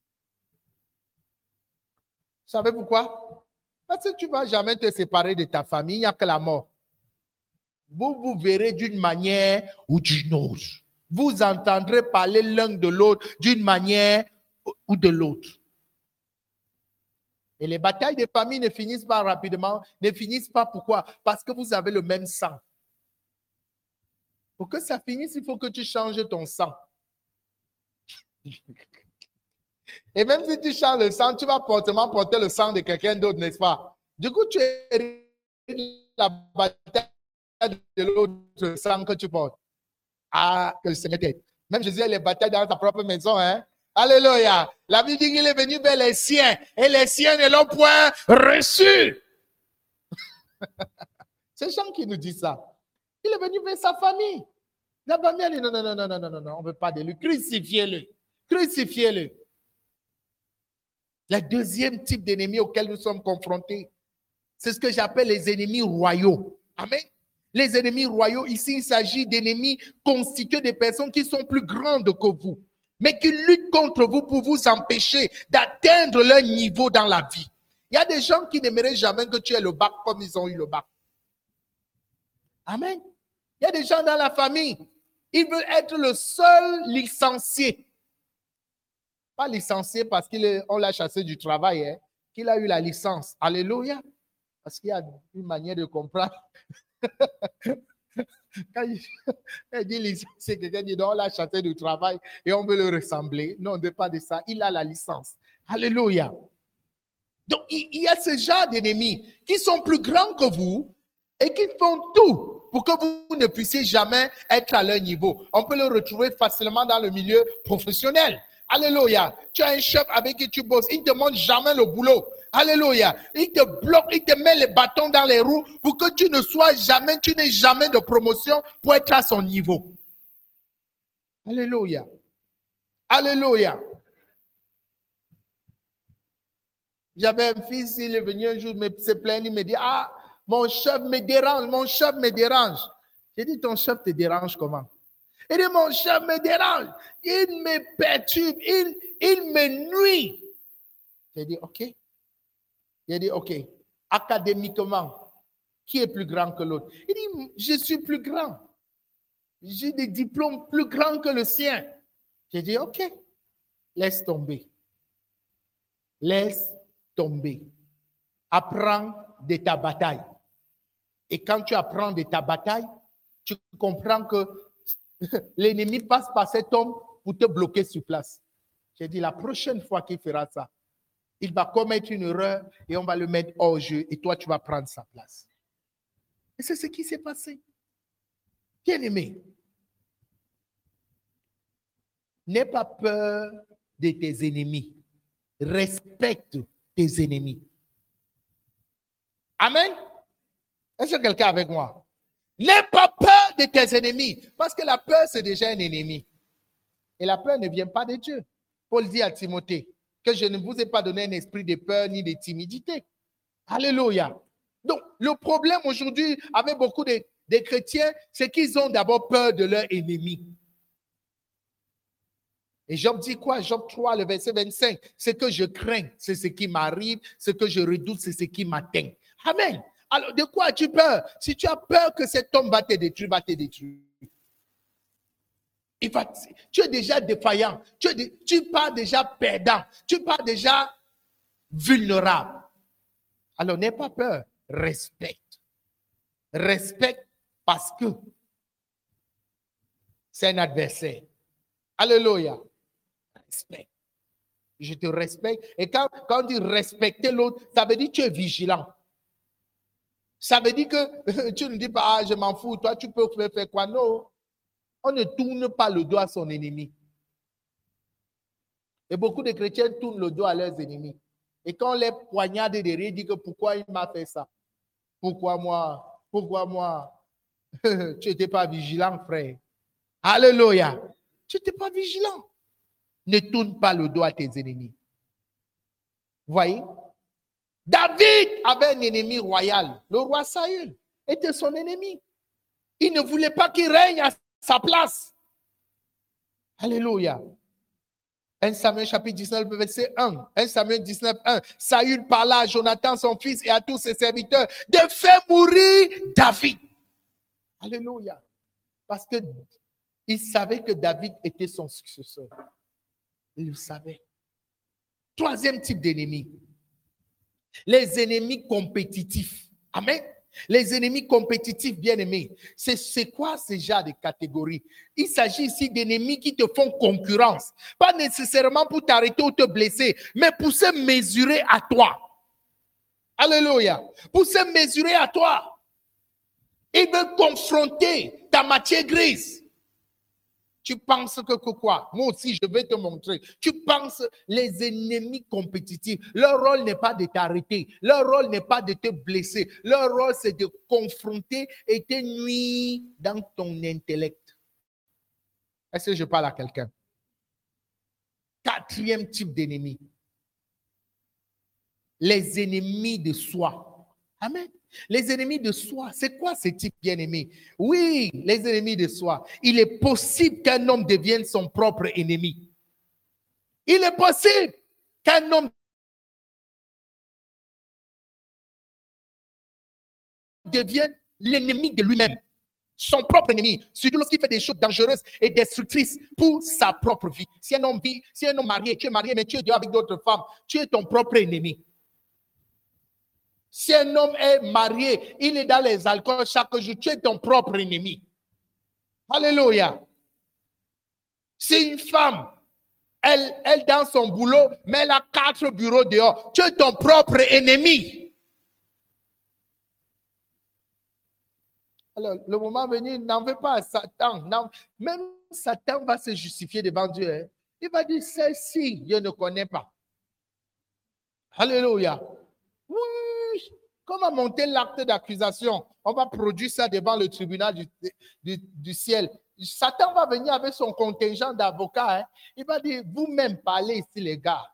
A: Vous savez pourquoi? Parce que tu ne vas jamais te séparer de ta famille, il n'y a que la mort. Vous vous verrez d'une manière ou d'une autre. Vous entendrez parler l'un de l'autre d'une manière ou de l'autre. Et les batailles de famille ne finissent pas rapidement. Ne finissent pas pourquoi? Parce que vous avez le même sang. Pour que ça finisse, il faut que tu changes ton sang. Et même si tu changes le sang, tu vas forcément porter le sang de quelqu'un d'autre, n'est-ce pas? Du coup, tu es la bataille de l'autre sang que tu portes. Ah, que le Seigneur t'aide. Même Jésus a les batailles dans sa propre maison, hein? Alléluia. La Bible dit qu'il est venu vers les siens et les siens ne l'ont point reçu. C'est Jean qui nous dit ça. Il est venu vers sa famille. La famille a dit non, on ne veut pas de lui. Crucifiez-le. Crucifiez-le. Le deuxième type d'ennemi auquel nous sommes confrontés, c'est ce que j'appelle les ennemis royaux. Amen. Les ennemis royaux, ici, il s'agit d'ennemis constitués de personnes qui sont plus grandes que vous, mais qui luttent contre vous pour vous empêcher d'atteindre leur niveau dans la vie. Il y a des gens qui n'aimeraient jamais que tu aies le bac comme ils ont eu le bac. Amen. Il y a des gens dans la famille, ils veulent être le seul licencié. Pas licencié parce qu'on l'a chassé du travail, hein, qu'il a eu la licence. Alléluia. Parce qu'il y a une manière de comprendre. Quand il dit licencié, quelqu'un dit non, on l'a chassé du travail et on veut le ressembler. Non, ne pas de ça. Il a la licence. Alléluia. Donc, il y a ce genre d'ennemis qui sont plus grands que vous et qui font tout pour que vous ne puissiez jamais être à leur niveau. On peut le retrouver facilement dans le milieu professionnel. Alléluia. Tu as un chef avec qui tu bosses. Il ne te montre jamais le boulot. Alléluia. Il te bloque, il te met les bâtons dans les roues pour que tu n'aies jamais de promotion pour être à son niveau. Alléluia. Alléluia. J'avais un fils, il est venu un jour se plaindre, il me dit, ah, mon chef me dérange, mon chef me dérange. J'ai dit, ton chef te dérange comment? Il dit, mon chef me dérange, il me perturbe, il me nuit. J'ai dit, ok. Il a dit, ok, académiquement, qui est plus grand que l'autre? Il dit, je suis plus grand. J'ai des diplômes plus grands que le sien. J'ai dit, ok, laisse tomber. Laisse tomber. Apprends de ta bataille. Et quand tu apprends de ta bataille, tu comprends que l'ennemi passe par cet homme pour te bloquer sur place. J'ai dit, la prochaine fois qu'il fera ça, il va commettre une erreur et on va le mettre hors jeu et toi, tu vas prendre sa place. Et c'est ce qui s'est passé. Bien-aimé, n'aie pas peur de tes ennemis. Respecte tes ennemis. Amen. Est-ce que quelqu'un est avec moi? N'aie pas peur de tes ennemis. Parce que la peur, c'est déjà un ennemi. Et la peur ne vient pas de Dieu. Paul dit à Timothée que je ne vous ai pas donné un esprit de peur ni de timidité. Alléluia. Donc, le problème aujourd'hui avec beaucoup de chrétiens, c'est qu'ils ont d'abord peur de leur ennemi. Et Job dit quoi? Job 3, le verset 25. Ce que je crains, c'est ce qui m'arrive. Ce que je redoute, c'est ce qui m'atteint. Amen. Alors, de quoi as-tu peur? Si tu as peur que cet homme va te détruire, tu es déjà défaillant. Tu pars déjà perdant. Tu pars déjà vulnérable. Alors, n'aie pas peur. Respecte. Respecte parce que c'est un adversaire. Alléluia. Respecte. Je te respecte. Et quand on dit respecter l'autre, ça veut dire que tu es vigilant. Ça veut dire que tu ne dis pas, ah, je m'en fous, toi, tu peux faire quoi? Non. On ne tourne pas le dos à son ennemi. Et beaucoup de chrétiens tournent le dos à leurs ennemis. Et quand on les poignarde derrière, ils disent que pourquoi il m'a fait ça? Pourquoi moi? Pourquoi moi? Tu n'étais pas vigilant, frère. Alléluia. Tu n'étais pas vigilant. Ne tourne pas le dos à tes ennemis. Vous voyez? David avait un ennemi royal. Le roi Saül était son ennemi. Il ne voulait pas qu'il règne à sa place. Alléluia. 1 Samuel chapitre 19, verset 1. 1 Samuel 19, 1. Saül parla à Jonathan, son fils, et à tous ses serviteurs de faire mourir David. Alléluia. Parce qu'il savait que David était son successeur. Il le savait. Troisième type d'ennemi. Les ennemis compétitifs. Amen. Les ennemis compétitifs, bien-aimés. C'est quoi ce genre de catégorie? Il s'agit ici d'ennemis qui te font concurrence. Pas nécessairement pour t'arrêter ou te blesser, mais pour se mesurer à toi. Alléluia. Pour se mesurer à toi. Ils veulent confronter ta matière grise. Tu penses que quoi? Moi aussi, je vais te montrer. Tu penses les ennemis compétitifs, leur rôle n'est pas de t'arrêter. Leur rôle n'est pas de te blesser. Leur rôle, c'est de confronter et te nuire dans ton intellect. Est-ce que je parle à quelqu'un? Quatrième type d'ennemi. Les ennemis de soi. Amen. Les ennemis de soi, c'est quoi ce type bien-aimé? Oui, les ennemis de soi. Il est possible qu'un homme devienne son propre ennemi. Il est possible qu'un homme devienne l'ennemi de lui-même. Son propre ennemi, surtout lorsqu'il fait des choses dangereuses et destructrices pour sa propre vie. Si un homme marié, tu es marié, mais tu es avec d'autres femmes, tu es ton propre ennemi. Si un homme est marié, il est dans les alcools chaque jour, tu es ton propre ennemi. Alléluia. Si une femme, elle dans son boulot, mais elle a 4 bureaux dehors, tu es ton propre ennemi. Alors, le moment venu, n'en veux pas à Satan. Même Satan va se justifier devant Dieu. Hein. Il va dire, celle-ci, je ne connais pas. Alléluia. Oui. Comment monter l'acte d'accusation? On va produire ça devant le tribunal du ciel. Satan va venir avec son contingent d'avocats. Hein. Il va dire, vous-même parlez ici, les gars.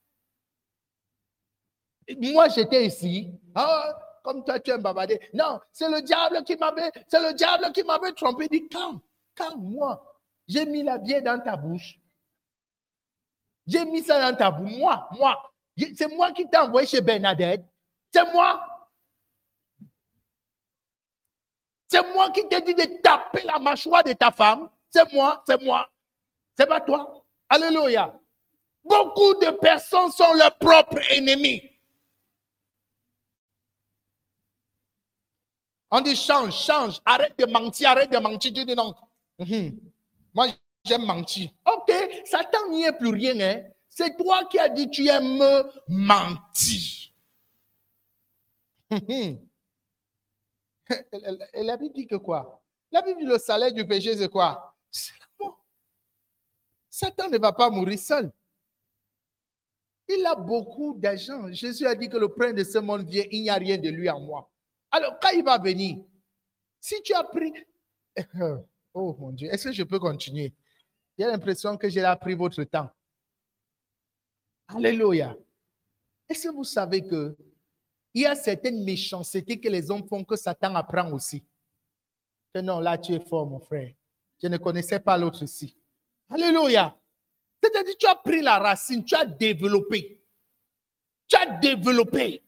A: Moi, j'étais ici. Ah, comme toi, tu es un babadé. Non, c'est le diable qui m'avait trompé. Il dit, calme-moi. J'ai mis la bière dans ta bouche. J'ai mis ça dans ta bouche. Moi. C'est moi qui t'ai envoyé chez Bernadette. C'est moi. C'est moi qui t'ai dit de taper la mâchoire de ta femme. C'est moi. C'est pas toi. Alléluia. Beaucoup de personnes sont leurs propres ennemis. On dit change. Arrête de mentir. Tu dis non. Moi, j'aime mentir. Ok, Satan n'y est plus rien. Hein. C'est toi qui as dit tu aimes mentir. Et la Bible dit que quoi? La Bible dit le salaire du péché, c'est quoi? C'est la mort. Satan ne va pas mourir seul. Il a beaucoup d'argent. Jésus a dit que le prince de ce monde vient, il n'y a rien de lui en moi. Alors, quand il va venir, si tu as pris... Oh mon Dieu, est-ce que je peux continuer? J'ai l'impression que j'ai pris votre temps. Alléluia. Est-ce que vous savez que il y a certaines méchancetés que les hommes font que Satan apprend aussi? Que non, là tu es fort, mon frère. Je ne connaissais pas l'autre ici. Alléluia. C'est-à-dire, tu as pris la racine, tu as développé. Tu as développé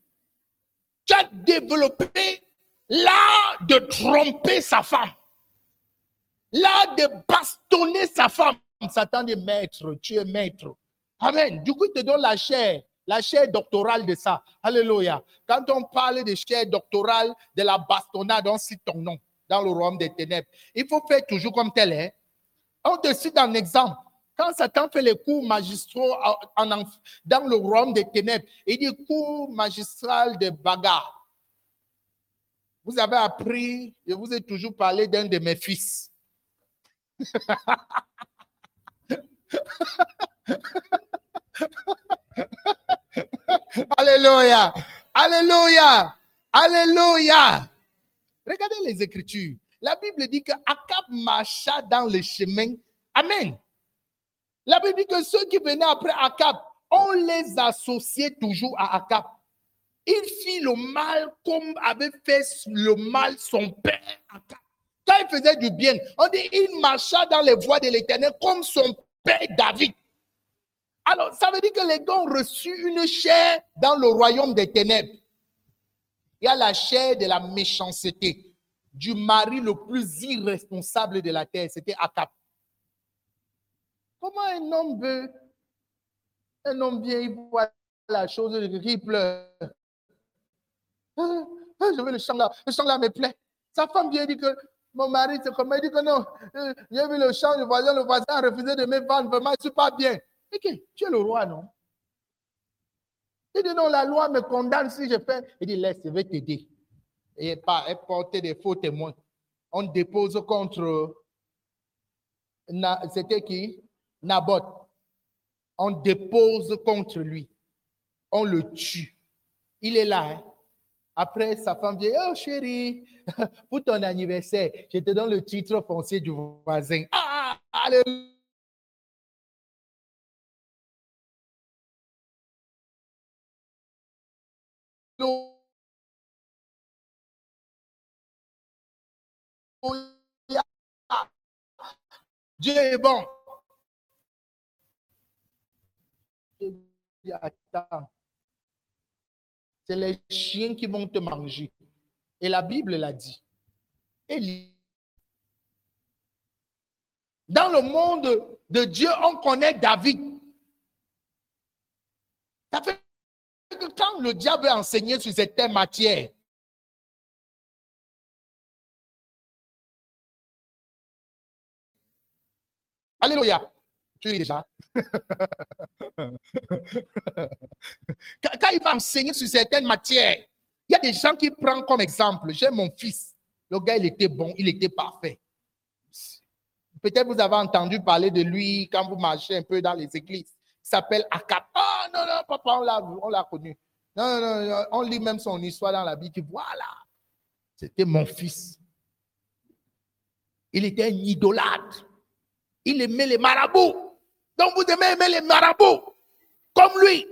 A: l'art de tromper sa femme. L'art de bastonner sa femme. Satan dit, maître, tu es maître. Amen. Du coup, il te donne la chair doctorale de ça. Alléluia. Quand on parle de chair doctorale, de la bastonnade, on cite ton nom dans le royaume des ténèbres. Il faut faire toujours comme tel. Hein? On te cite un exemple. Quand Satan fait les cours magistraux dans le royaume des ténèbres, il dit cours magistral de bagarre. Vous avez appris, je vous ai toujours parlé d'un de mes fils. Alléluia. Alléluia. Alléluia. Regardez les Écritures. La Bible dit que Akab marcha dans le chemin. Amen. La Bible dit que ceux qui venaient après Akab, on les associait toujours à Akab. Il fit le mal comme avait fait le mal son père Akab. Quand il faisait du bien, on dit il marcha dans les voies de l'Éternel comme son père David. Alors, ça veut dire que les gars ont reçu une chair dans le royaume des ténèbres. Il y a la chair de la méchanceté, du mari le plus irresponsable de la terre, c'était Akab. Comment un homme vient, il voit la chose, il pleure. Je veux le chant là. Le chant là me plaît. Sa femme vient dire que mon mari, c'est comme il dit que non. J'ai vu le chant, le voisin a refusé de me vendre. Vraiment, je ne suis pas bien. Ok, tu es le roi, non? Il dit non, la loi me condamne si je fais. Il dit laisse, je vais t'aider. Et pas porter des faux témoins. On dépose contre. C'était qui? Naboth. On dépose contre lui. On le tue. Il est là. Hein? Après, sa femme dit, oh chérie, pour ton anniversaire, je te donne le titre foncier du voisin. Ah, alléluia. Dieu est bon. Attends. C'est les chiens qui vont te manger. Et la Bible l'a dit. Dans le monde de Dieu, on connaît David. Ça fait que quand le diable a enseigné sur cette matière, alléluia, tu es déjà. Quand il va enseigner sur certaines matières, il y a des gens qui prennent comme exemple. J'ai mon fils. Le gars, il était bon, il était parfait. Peut-être vous avez entendu parler de lui quand vous marchez un peu dans les églises. Il s'appelle Akab. Oh non, non, papa, on l'a connu. Non, non, non, on lit même son histoire dans la Bible. Voilà, c'était mon fils. Il était un idolâtre. Il aimait les marabouts. Donc vous aimez aimer les marabouts comme lui.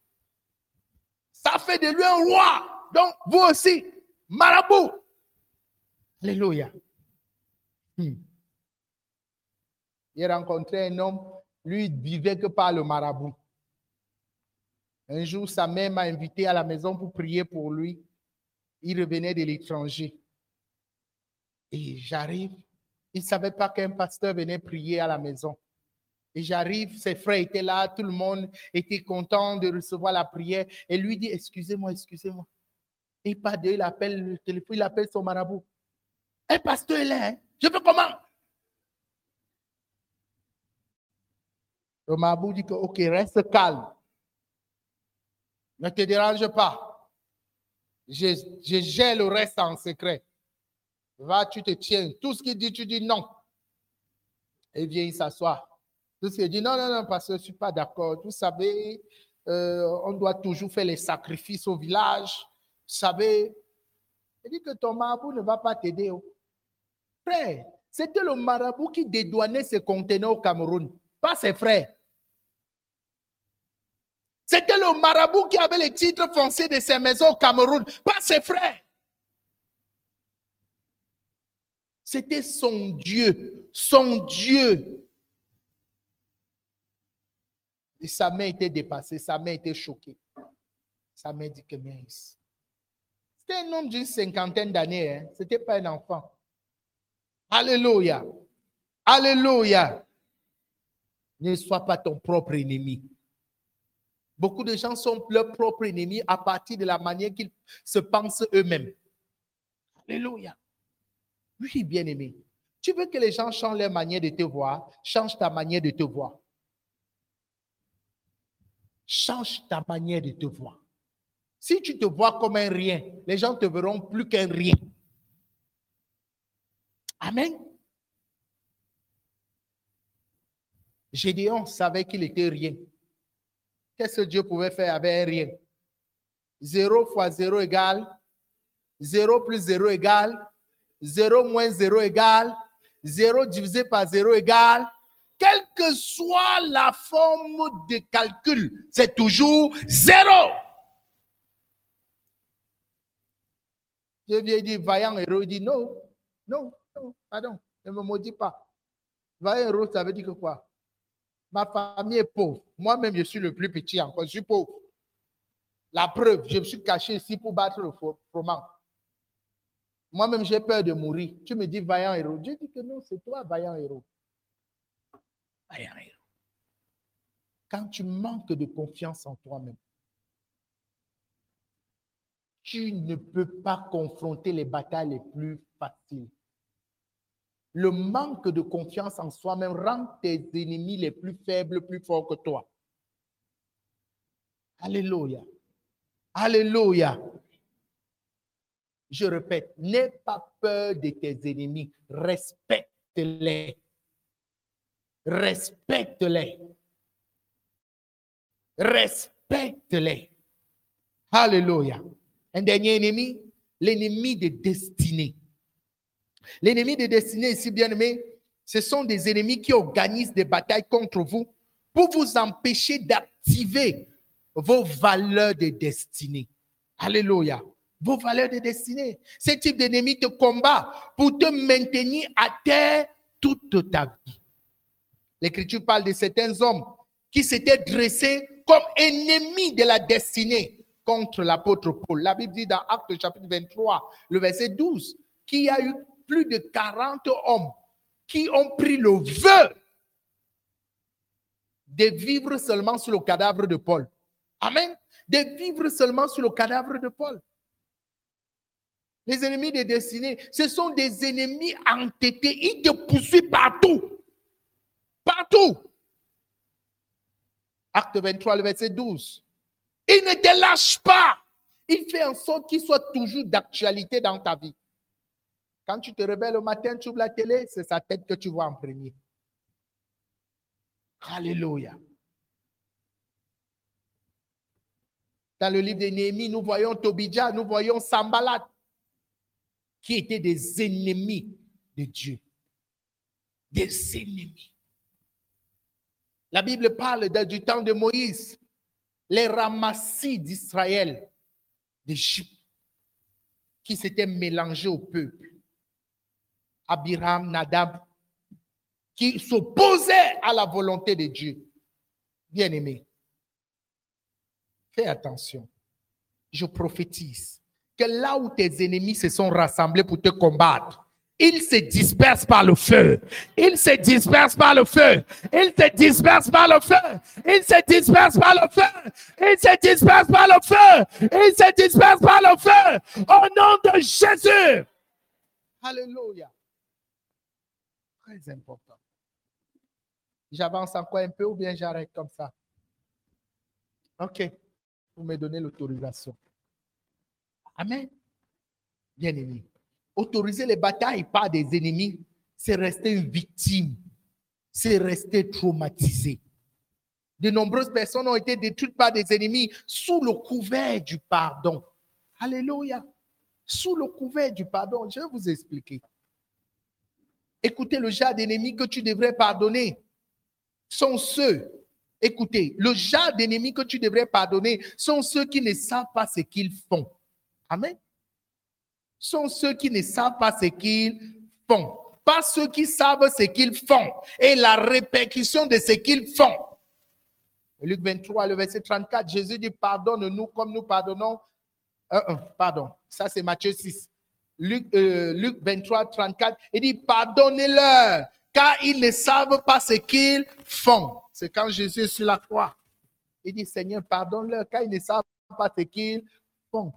A: Ça fait de lui un roi. Donc vous aussi, marabout. Alléluia. Il a rencontré un homme, lui, il vivait que par le marabout. Un jour, sa mère m'a invité à la maison pour prier pour lui. Il revenait de l'étranger. Et j'arrive. Il ne savait pas qu'un pasteur venait prier à la maison. Et j'arrive, ses frères étaient là, tout le monde était content de recevoir la prière. Et lui dit, excusez-moi, excusez-moi. Et pas de, il appelle le téléphone, il appelle son marabout. Un pasteur est là, hein? Je fais comment? Le marabout dit que, ok, reste calme. Ne te dérange pas. Je gère le reste en secret. Va, tu te tiens. Tout ce qu'il dit, tu dis non. Et vient s'asseoir. Tout ce qu'il dit, non, non, non, parce que je ne suis pas d'accord. Vous savez, on doit toujours faire les sacrifices au village. Vous savez, il dit que ton marabout ne va pas t'aider. Frère, c'était le marabout qui dédouanait ses conteneurs au Cameroun, pas ses frères. C'était le marabout qui avait les titres fonciers de ses maisons au Cameroun, pas ses frères. C'était son Dieu, son Dieu. Et sa mère était dépassée, sa mère était choquée. Sa mère dit que mince. C'était un homme d'une cinquantaine d'années, hein? Ce n'était pas un enfant. Alléluia. Alléluia. Ne sois pas ton propre ennemi. Beaucoup de gens sont leurs propres ennemis à partir de la manière qu'ils se pensent eux-mêmes. Alléluia. Oui, bien-aimé. Tu veux que les gens changent leur manière de te voir, change ta manière de te voir. Change ta manière de te voir. Si tu te vois comme un rien, les gens te verront plus qu'un rien. Amen. Gédéon savait qu'il était rien. Qu'est-ce que Dieu pouvait faire avec un rien? 0 fois 0 égale 0 plus 0 égale 0 moins 0 égale 0 divisé par 0 égale, quelle que soit la forme de calcul, c'est toujours 0. Je viens dire vaillant héros, il dit non, non, non, pardon, ne me maudis pas. Vaillant héros, ça veut dire que quoi? Ma famille est pauvre. Moi-même, je suis le plus petit encore, je suis pauvre. La preuve, je me suis caché ici pour battre le froment. Moi-même, j'ai peur de mourir. Tu me dis vaillant héros. Dieu dit que non, c'est toi, vaillant héros. Vaillant héros. Quand tu manques de confiance en toi-même, tu ne peux pas confronter les batailles les plus faciles. Le manque de confiance en soi-même rend tes ennemis les plus faibles plus forts que toi. Alléluia. Alléluia. Je répète, n'aie pas peur de tes ennemis. Respecte-les. Respecte-les. Respecte-les. Alléluia. Un dernier ennemi, l'ennemi de destinée. L'ennemi de destinée, ici bien aimé, ce sont des ennemis qui organisent des batailles contre vous pour vous empêcher d'activer vos valeurs de destinée. Alléluia. Vos valeurs de destinée. Ce type d'ennemi te combat pour te maintenir à terre toute ta vie. L'Écriture parle de certains hommes qui s'étaient dressés comme ennemis de la destinée contre l'apôtre Paul. La Bible dit dans Actes chapitre 23, le verset 12, qu'il y a eu plus de 40 hommes qui ont pris le vœu de vivre seulement sur le cadavre de Paul. Amen. De vivre seulement sur le cadavre de Paul. Les ennemis de destinée, ce sont des ennemis entêtés. Ils te poursuivent partout. Partout. Acte 23, le verset 12. Il ne te lâche pas. Il fait en sorte qu'il soit toujours d'actualité dans ta vie. Quand tu te réveilles le matin, tu ouvres la télé, c'est sa tête que tu vois en premier. Alléluia. Dans le livre de Néhémie, nous voyons Tobidja, nous voyons Sambalat, qui étaient des ennemis de Dieu. Des ennemis. La Bible parle du temps de Moïse, les ramassis d'Israël, d'Égypte, qui s'étaient mélangés au peuple. Abiram, Nadab, qui s'opposaient à la volonté de Dieu. Bien-aimé, fais attention. Je prophétise que là où tes ennemis se sont rassemblés pour te combattre, ils se dispersent par le feu. Ils se dispersent par le feu. Ils se dispersent par le feu. Ils se dispersent par le feu. Ils se dispersent par le feu. Ils se dispersent par le feu. Au nom de Jésus. Alléluia. Très important. J'avance encore un peu ou bien j'arrête comme ça? OK. Vous me donnez l'autorisation. Amen. Bien aimé. Autoriser les batailles par des ennemis, c'est rester une victime. C'est rester traumatisé. De nombreuses personnes ont été détruites par des ennemis sous le couvert du pardon. Alléluia. Sous le couvert du pardon. Je vais vous expliquer. Écoutez, le genre d'ennemis que tu devrais pardonner sont ceux, écoutez, le genre d'ennemis que tu devrais pardonner sont ceux qui ne savent pas ce qu'ils font. Amen. Sont ceux qui ne savent pas ce qu'ils font. Pas ceux qui savent ce qu'ils font et la répercussion de ce qu'ils font. Luc 23, le verset 34, Jésus dit, pardonne-nous comme nous pardonnons. Pardon, ça c'est Matthieu 6. Luc 23, 34, il dit, pardonnez-leur, car ils ne savent pas ce qu'ils font. C'est quand Jésus est sur la croix. Il dit, Seigneur, pardonne-leur, car ils ne savent pas ce qu'ils font.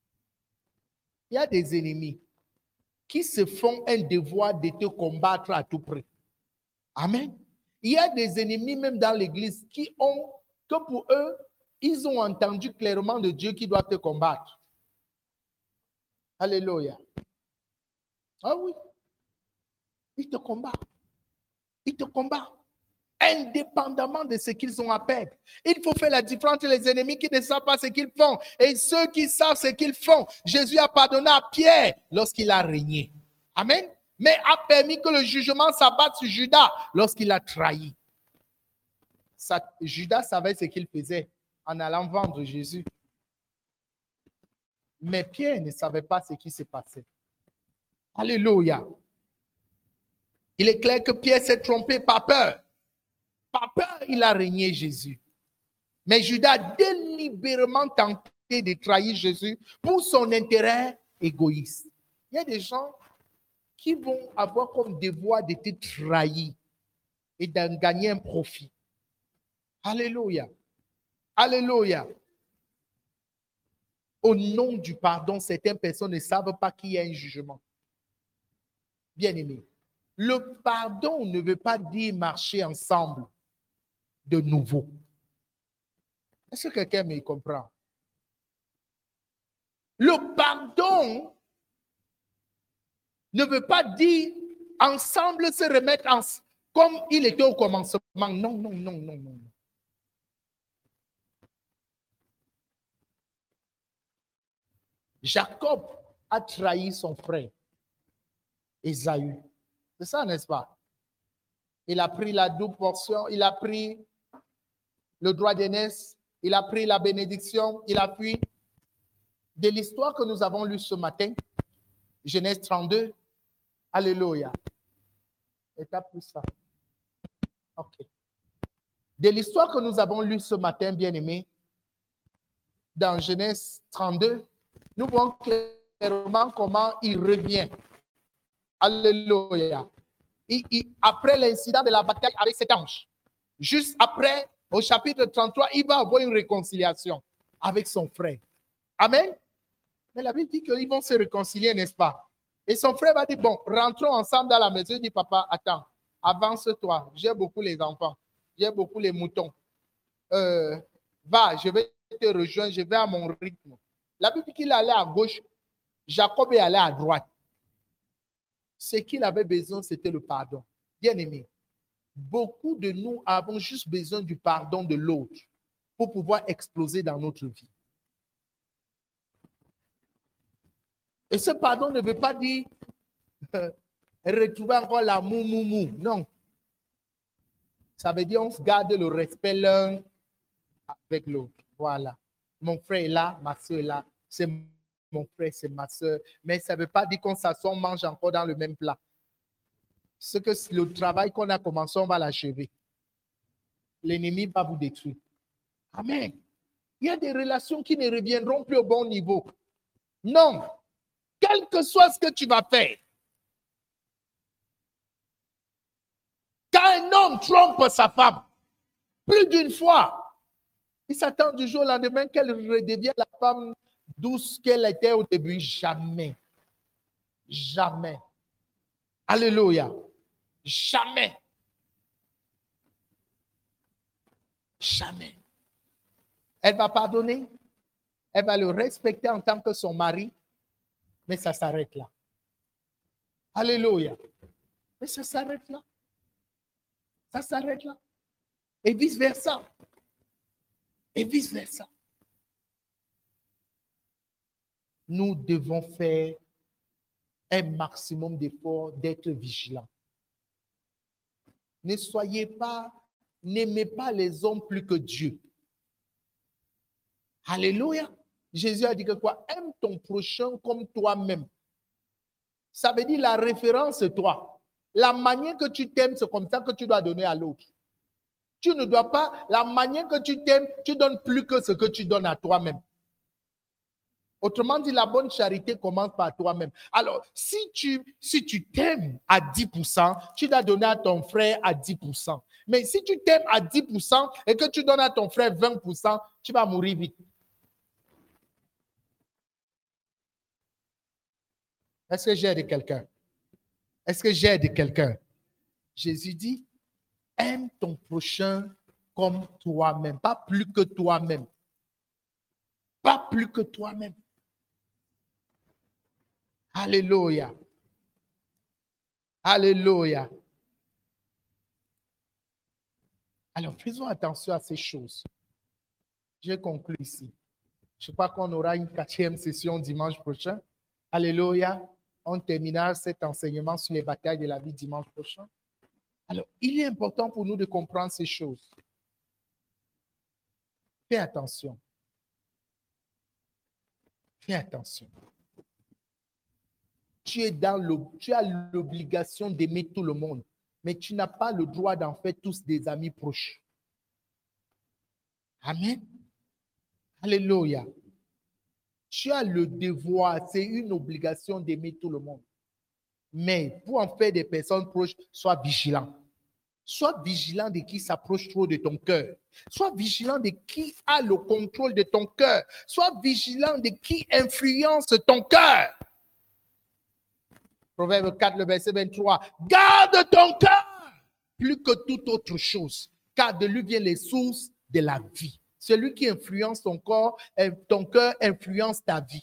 A: Il y a des ennemis qui se font un devoir de te combattre à tout prix. Amen. Il y a des ennemis même dans l'église qui ont, que pour eux, ils ont entendu clairement de Dieu qui doit te combattre. Alléluia. Ah oui. Ils te combattent. Ils te combattent. Indépendamment de ce qu'ils ont à perdre. Il faut faire la différence entre les ennemis qui ne savent pas ce qu'ils font et ceux qui savent ce qu'ils font. Jésus a pardonné à Pierre lorsqu'il a régné. Amen. Mais a permis que le jugement s'abatte sur Judas lorsqu'il a trahi. Judas savait ce qu'il faisait en allant vendre Jésus. Mais Pierre ne savait pas ce qui se passait. Alléluia. Il est clair que Pierre s'est trompé par peur. Par peur, il a régné Jésus. Mais Judas a délibérément tenté de trahir Jésus pour son intérêt égoïste. Il y a des gens qui vont avoir comme devoir de te trahir et d'en gagner un profit. Alléluia. Alléluia. Au nom du pardon, certaines personnes ne savent pas qu'il y a un jugement. Bien-aimé, le pardon ne veut pas dire marcher ensemble de nouveau. Est-ce que quelqu'un me comprend? Le pardon ne veut pas dire ensemble se remettre comme il était au commencement. Non, non, non, non, non. Jacob a trahi son frère, Ésaü. C'est ça, n'est-ce pas? Il a pris la double portion, il a pris le droit d'aînesse, il a pris la bénédiction, il a fui. De l'histoire que nous avons lue ce matin, Genèse 32, alléluia. Étape plus ça. OK. De l'histoire que nous avons lue ce matin, bien-aimés, dans Genèse 32, nous voyons clairement comment il revient. Alléluia. Après l'incident de la bataille avec cet ange, juste après, au chapitre 33, il va avoir une réconciliation avec son frère. Amen. Mais la Bible dit qu'ils vont se réconcilier, n'est-ce pas? Et son frère va dire, bon, rentrons ensemble dans la maison. Il dit, papa, attends, avance-toi. J'ai beaucoup les enfants. J'ai beaucoup les moutons. Va, je vais te rejoindre, je vais à mon rythme. La Bible dit qu'il allait à gauche, Jacob est allé à droite. Ce qu'il avait besoin, c'était le pardon. Bien-aimé, beaucoup de nous avons juste besoin du pardon de l'autre pour pouvoir exploser dans notre vie. Et ce pardon ne veut pas dire retrouver encore la mou. Non. Ça veut dire on se garde le respect l'un avec l'autre. Voilà. Mon frère est là, ma soeur est là. C'est mon frère, c'est ma soeur. Mais ça ne veut pas dire qu'on s'assoit, on mange encore dans le même plat. Ce que le travail qu'on a commencé, on va l'achever. L'ennemi va vous détruire. Amen. Il y a des relations qui ne reviendront plus au bon niveau. Non. Quel que soit ce que tu vas faire. Quand un homme trompe sa femme, plus d'une fois, il s'attend du jour au lendemain qu'elle redevienne la femme douce qu'elle était au début. Jamais. Jamais. Alléluia. Jamais. Jamais. Elle va pardonner. Elle va le respecter en tant que son mari. Mais ça s'arrête là. Alléluia. Mais ça s'arrête là. Ça s'arrête là. Et vice-versa. Et vice-versa. Nous devons faire un maximum d'efforts d'être vigilants. Ne soyez pas, n'aimez pas les hommes plus que Dieu. Alléluia. Jésus a dit que quoi? Aime ton prochain comme toi-même. Ça veut dire la référence, toi. La manière que tu t'aimes, c'est comme ça que tu dois donner à l'autre. Tu ne dois pas, la manière que tu t'aimes, tu donnes plus que ce que tu donnes à toi-même. Autrement dit, la bonne charité commence par toi-même. Alors, si tu t'aimes à 10%, tu dois donner à ton frère à 10%. Mais si tu t'aimes à 10% et que tu donnes à ton frère 20%, tu vas mourir vite. Est-ce que j'aide quelqu'un? Est-ce que j'aide quelqu'un? Jésus dit, aime ton prochain comme toi-même, pas plus que toi-même. Pas plus que toi-même. Alléluia. Alléluia. Alors, faisons attention à ces choses. Je conclue ici. Je crois qu'on aura une 4e session dimanche prochain. Alléluia. On terminera cet enseignement sur les batailles de la vie dimanche prochain. Alors, il est important pour nous de comprendre ces choses. Fais attention. Fais attention. Tu as l'obligation d'aimer tout le monde, mais tu n'as pas le droit d'en faire tous des amis proches. Amen. Alléluia. Tu as le devoir, c'est une obligation d'aimer tout le monde. Mais pour en faire des personnes proches, sois vigilant. Sois vigilant de qui s'approche trop de ton cœur. Sois vigilant de qui a le contrôle de ton cœur. Sois vigilant de qui influence ton cœur. Proverbe 4, le verset 23. Garde ton cœur plus que toute autre chose, car de lui viennent les sources de la vie. Celui qui influence ton cœur influence ta vie.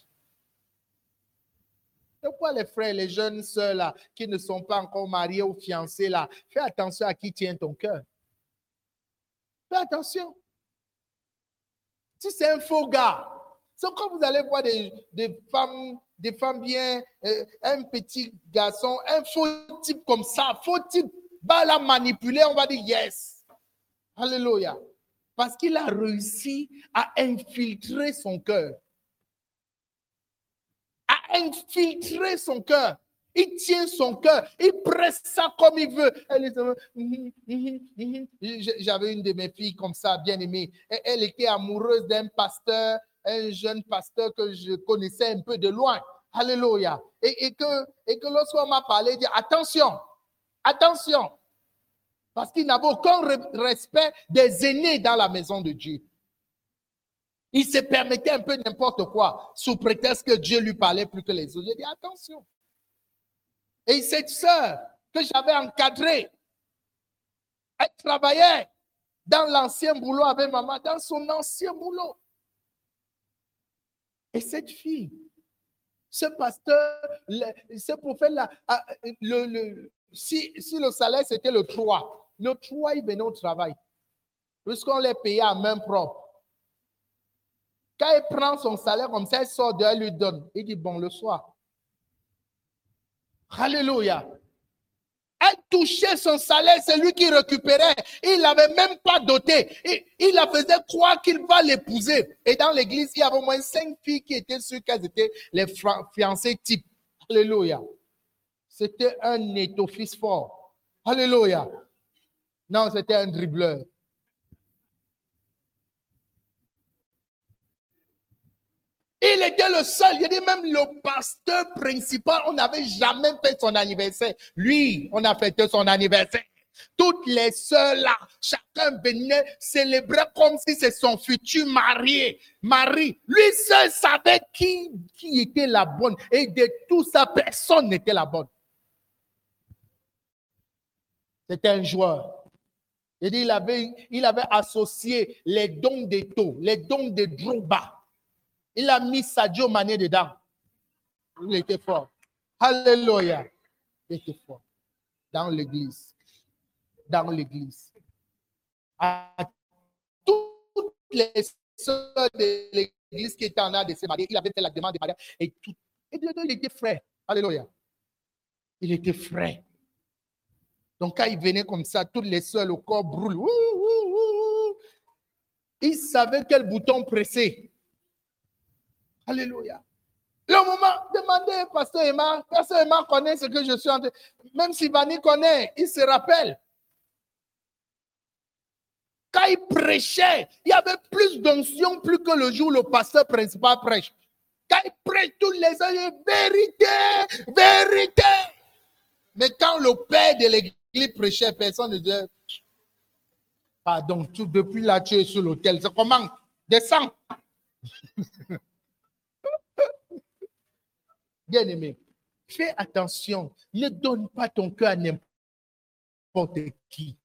A: Pourquoi les frères, les jeunes sœurs là, qui ne sont pas encore mariés ou fiancés là, fais attention à qui tient ton cœur. Fais attention. Si c'est un faux gars, c'est quand vous allez voir des femmes bien, un petit garçon, un faux type comme ça, faux type, va la manipuler, on va dire yes. Alléluia. Parce qu'il a réussi à infiltrer son cœur. À infiltrer son cœur. Il tient son cœur. Il presse ça comme il veut. J'avais une de mes filles comme ça, bien aimée. Elle était amoureuse d'un pasteur, un jeune pasteur que je connaissais un peu de loin. Alléluia. Et que lorsqu'on m'a parlé, il dit attention, attention. Parce qu'il n'avait aucun respect des aînés dans la maison de Dieu. Il se permettait un peu n'importe quoi, sous prétexte que Dieu lui parlait plus que les autres. J'ai dit attention. Et cette sœur que j'avais encadrée, elle travaillait dans l'ancien boulot avec maman, dans son ancien boulot. Et cette fille, ce pasteur, ce prophète-là, si le salaire c'était le 3, il venait au travail. Puisqu'on les payait à main propre. Quand il prend son salaire comme ça, il sort dehors, il lui donne. Il dit bon, le soir. Alléluia. Elle touchait son salaire, c'est lui qui récupérait. Il n'avait même pas doté. Il la faisait croire qu'il va l'épouser. Et dans l'église, il y avait au moins 5 filles qui étaient sûres qu'elles étaient les fiancées type. Alléluia. C'était un étoffice fort. Alléluia. Non, c'était un dribbleur. Il était le seul. Il dit même le pasteur principal, on n'avait jamais fait son anniversaire. Lui, on a fêté son anniversaire. Toutes les sœurs là, chacun venait célébrer comme si c'est son futur mari. Lui seul savait qui était la bonne. Et de tout ça, personne n'était la bonne. C'était un joueur. Il dit, il avait associé les dons d'Eto, les dons de Drogba. Il a mis Sadio Mané dedans. Il était fort. Alléluia. Il était fort. Dans l'église. Dans l'église. À toutes les sœurs de l'église qui étaient en âge de se marier, il avait fait la demande de mariage. Et tout. Et il était frère. Alléluia. Il était frère. Donc quand il venait comme ça, toutes les sœurs, le corps brûle. Il savait quel bouton presser. Alléluia. Le moment, demandez, Pasteur Emma. Pasteur Emma connaît ce que je suis en train. Même si Vanny connaît, il se rappelle. Quand il prêchait, il y avait plus d'onction plus que le jour où le pasteur principal prêche. Quand il prêche, tous les ans, il dit vérité, vérité. Mais quand le père de l'église prêchait, personne ne disait pardon, depuis là, tu es sur l'autel. C'est comment? Descends. Bien-aimé, fais attention. Ne donne pas ton cœur à n'importe qui.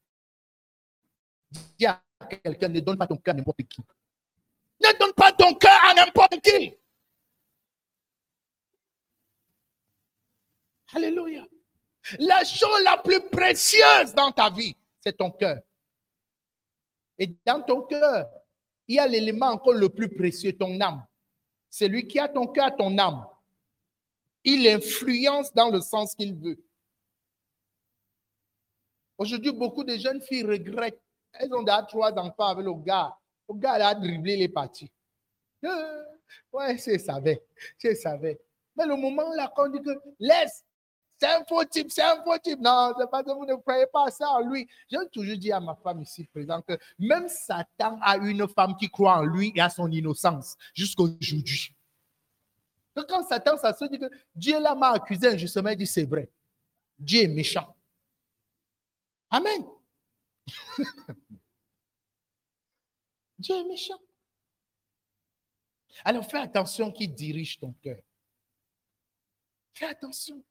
A: Dis à quelqu'un, ne donne pas ton cœur à n'importe qui. Ne donne pas ton cœur à n'importe qui. Alléluia. La chose la plus précieuse dans ta vie, c'est ton cœur. Et dans ton cœur, il y a l'élément encore le plus précieux, ton âme. Celui qui a ton cœur, ton âme. Il influence dans le sens qu'il veut. Aujourd'hui, beaucoup de jeunes filles regrettent. Elles ont déjà 3 enfants avec le gars. Le gars a dribblé les parties. Ouais, je savais. Mais le moment là, quand on dit que laisse, c'est un faux type. Non, c'est pas que vous ne croyez pas ça en lui. J'ai toujours dit à ma femme ici présente que même Satan a une femme qui croit en lui et à son innocence jusqu'aujourd'hui. Donc quand Satan se dit que Dieu là m'a accusé injustement, il dit c'est vrai. Dieu est méchant. Amen. Dieu est méchant. Alors fais attention qui dirige ton cœur. Fais attention.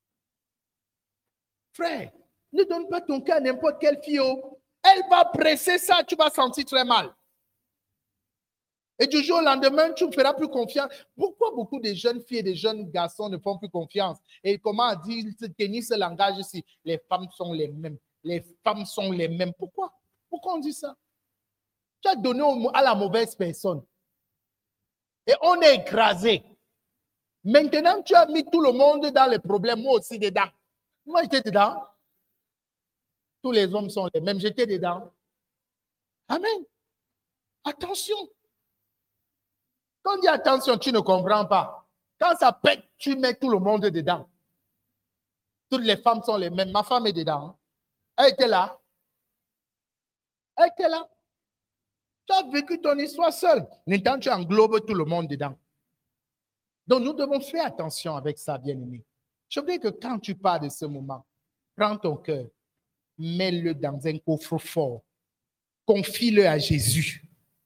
A: Frère, ne donne pas ton cœur à n'importe quelle fille. Elle va presser ça, tu vas sentir très mal. Et du jour au lendemain, tu ne feras plus confiance. Pourquoi beaucoup de jeunes filles et de jeunes garçons ne font plus confiance? Et comment dire, tenir ce langage ici? Les femmes sont les mêmes. Les femmes sont les mêmes. Pourquoi? Pourquoi on dit ça? Tu as donné à la mauvaise personne. Et on est écrasé. Maintenant, tu as mis tout le monde dans les problèmes. Moi aussi dedans. Moi, j'étais dedans. Tous les hommes sont les mêmes. J'étais dedans. Amen. Attention. Quand on dit attention, tu ne comprends pas. Quand ça pète, tu mets tout le monde dedans. Toutes les femmes sont les mêmes. Ma femme est dedans. Elle était là. Elle était là. Tu as vécu ton histoire seule. Maintenant, tu englobes tout le monde dedans. Donc, nous devons faire attention avec ça, bien-aimé. Je veux que quand tu pars de ce moment, prends ton cœur, mets-le dans un coffre fort. Confie-le à Jésus.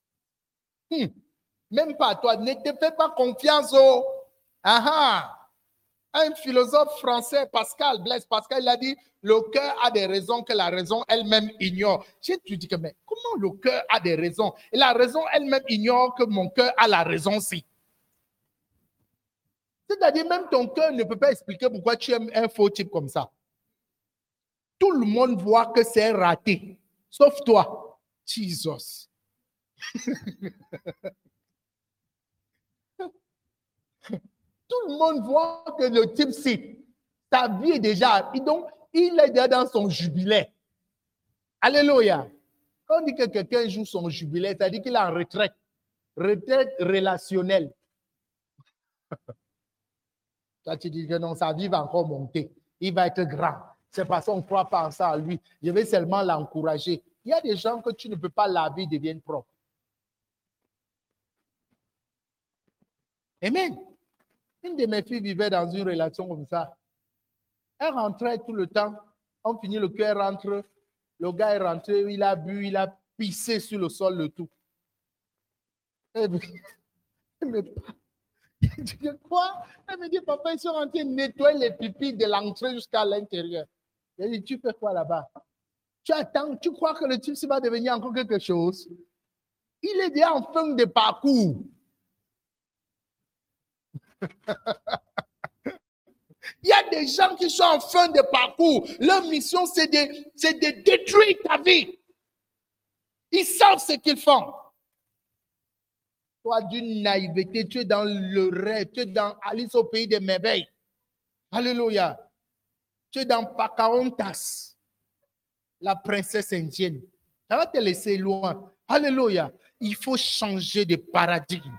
A: Même pas à toi. Ne te fais pas confiance au... Un philosophe français, Blaise Pascal, il a dit, le cœur a des raisons que la raison elle-même ignore. Je te dis que, mais comment le cœur a des raisons? Et la raison elle-même ignore que mon cœur a la raison si. C'est-à-dire, même ton cœur ne peut pas expliquer pourquoi tu aimes un faux type comme ça. Tout le monde voit que c'est raté, sauf toi. Jesus. Tout le monde voit que le type, c'est sa vie est déjà, donc il est déjà dans son jubilé. Alléluia. Quand on dit que quelqu'un joue son jubilé, ça dit qu'il est en retraite relationnelle. Toi, tu dis que non, sa vie va encore monter. Il va être grand. C'est parce qu'on ne croit pas en ça à lui. Je vais seulement l'encourager. Il y a des gens que tu ne peux pas laver, ils deviennent propres. Amen. Une de mes filles vivait dans une relation comme ça. Elle rentrait tout le temps. On finit le cœur rentre. Le gars est rentré, il a bu, il a pissé sur le sol, le tout. Elle me dit, quoi? Elle me dit, papa, ils sont rentrés nettoyer les pipis de l'entrée jusqu'à l'intérieur. Elle dit, tu fais quoi là-bas? Tu attends, tu crois que le type va devenir encore quelque chose? Il est déjà en fin de parcours. Il y a des gens qui sont en fin de parcours. Leur mission, c'est de détruire ta vie. Ils savent ce qu'ils font. Toi, d'une naïveté, tu es dans le rêve, tu es dans Alice au pays des merveilles. Alléluia. Tu es dans Pocahontas, la princesse indienne. Ça va te laisser loin. Alléluia. Il faut changer de paradigme.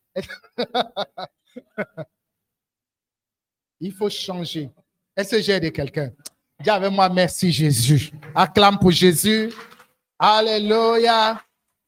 A: Il faut changer. Est-ce que j'ai de quelqu'un? Dis avec moi, merci Jésus. Acclame pour Jésus. Alléluia.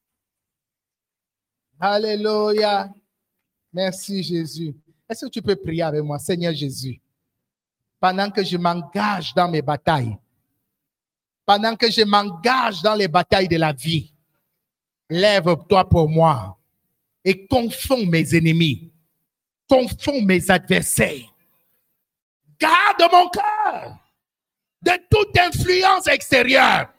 A: Alléluia. Merci Jésus. Est-ce que tu peux prier avec moi, Seigneur Jésus? Pendant que je m'engage dans mes batailles, pendant que je m'engage dans les batailles de la vie, lève-toi pour moi et confonds mes ennemis, confonds mes adversaires. Garde mon cœur de toute influence extérieure.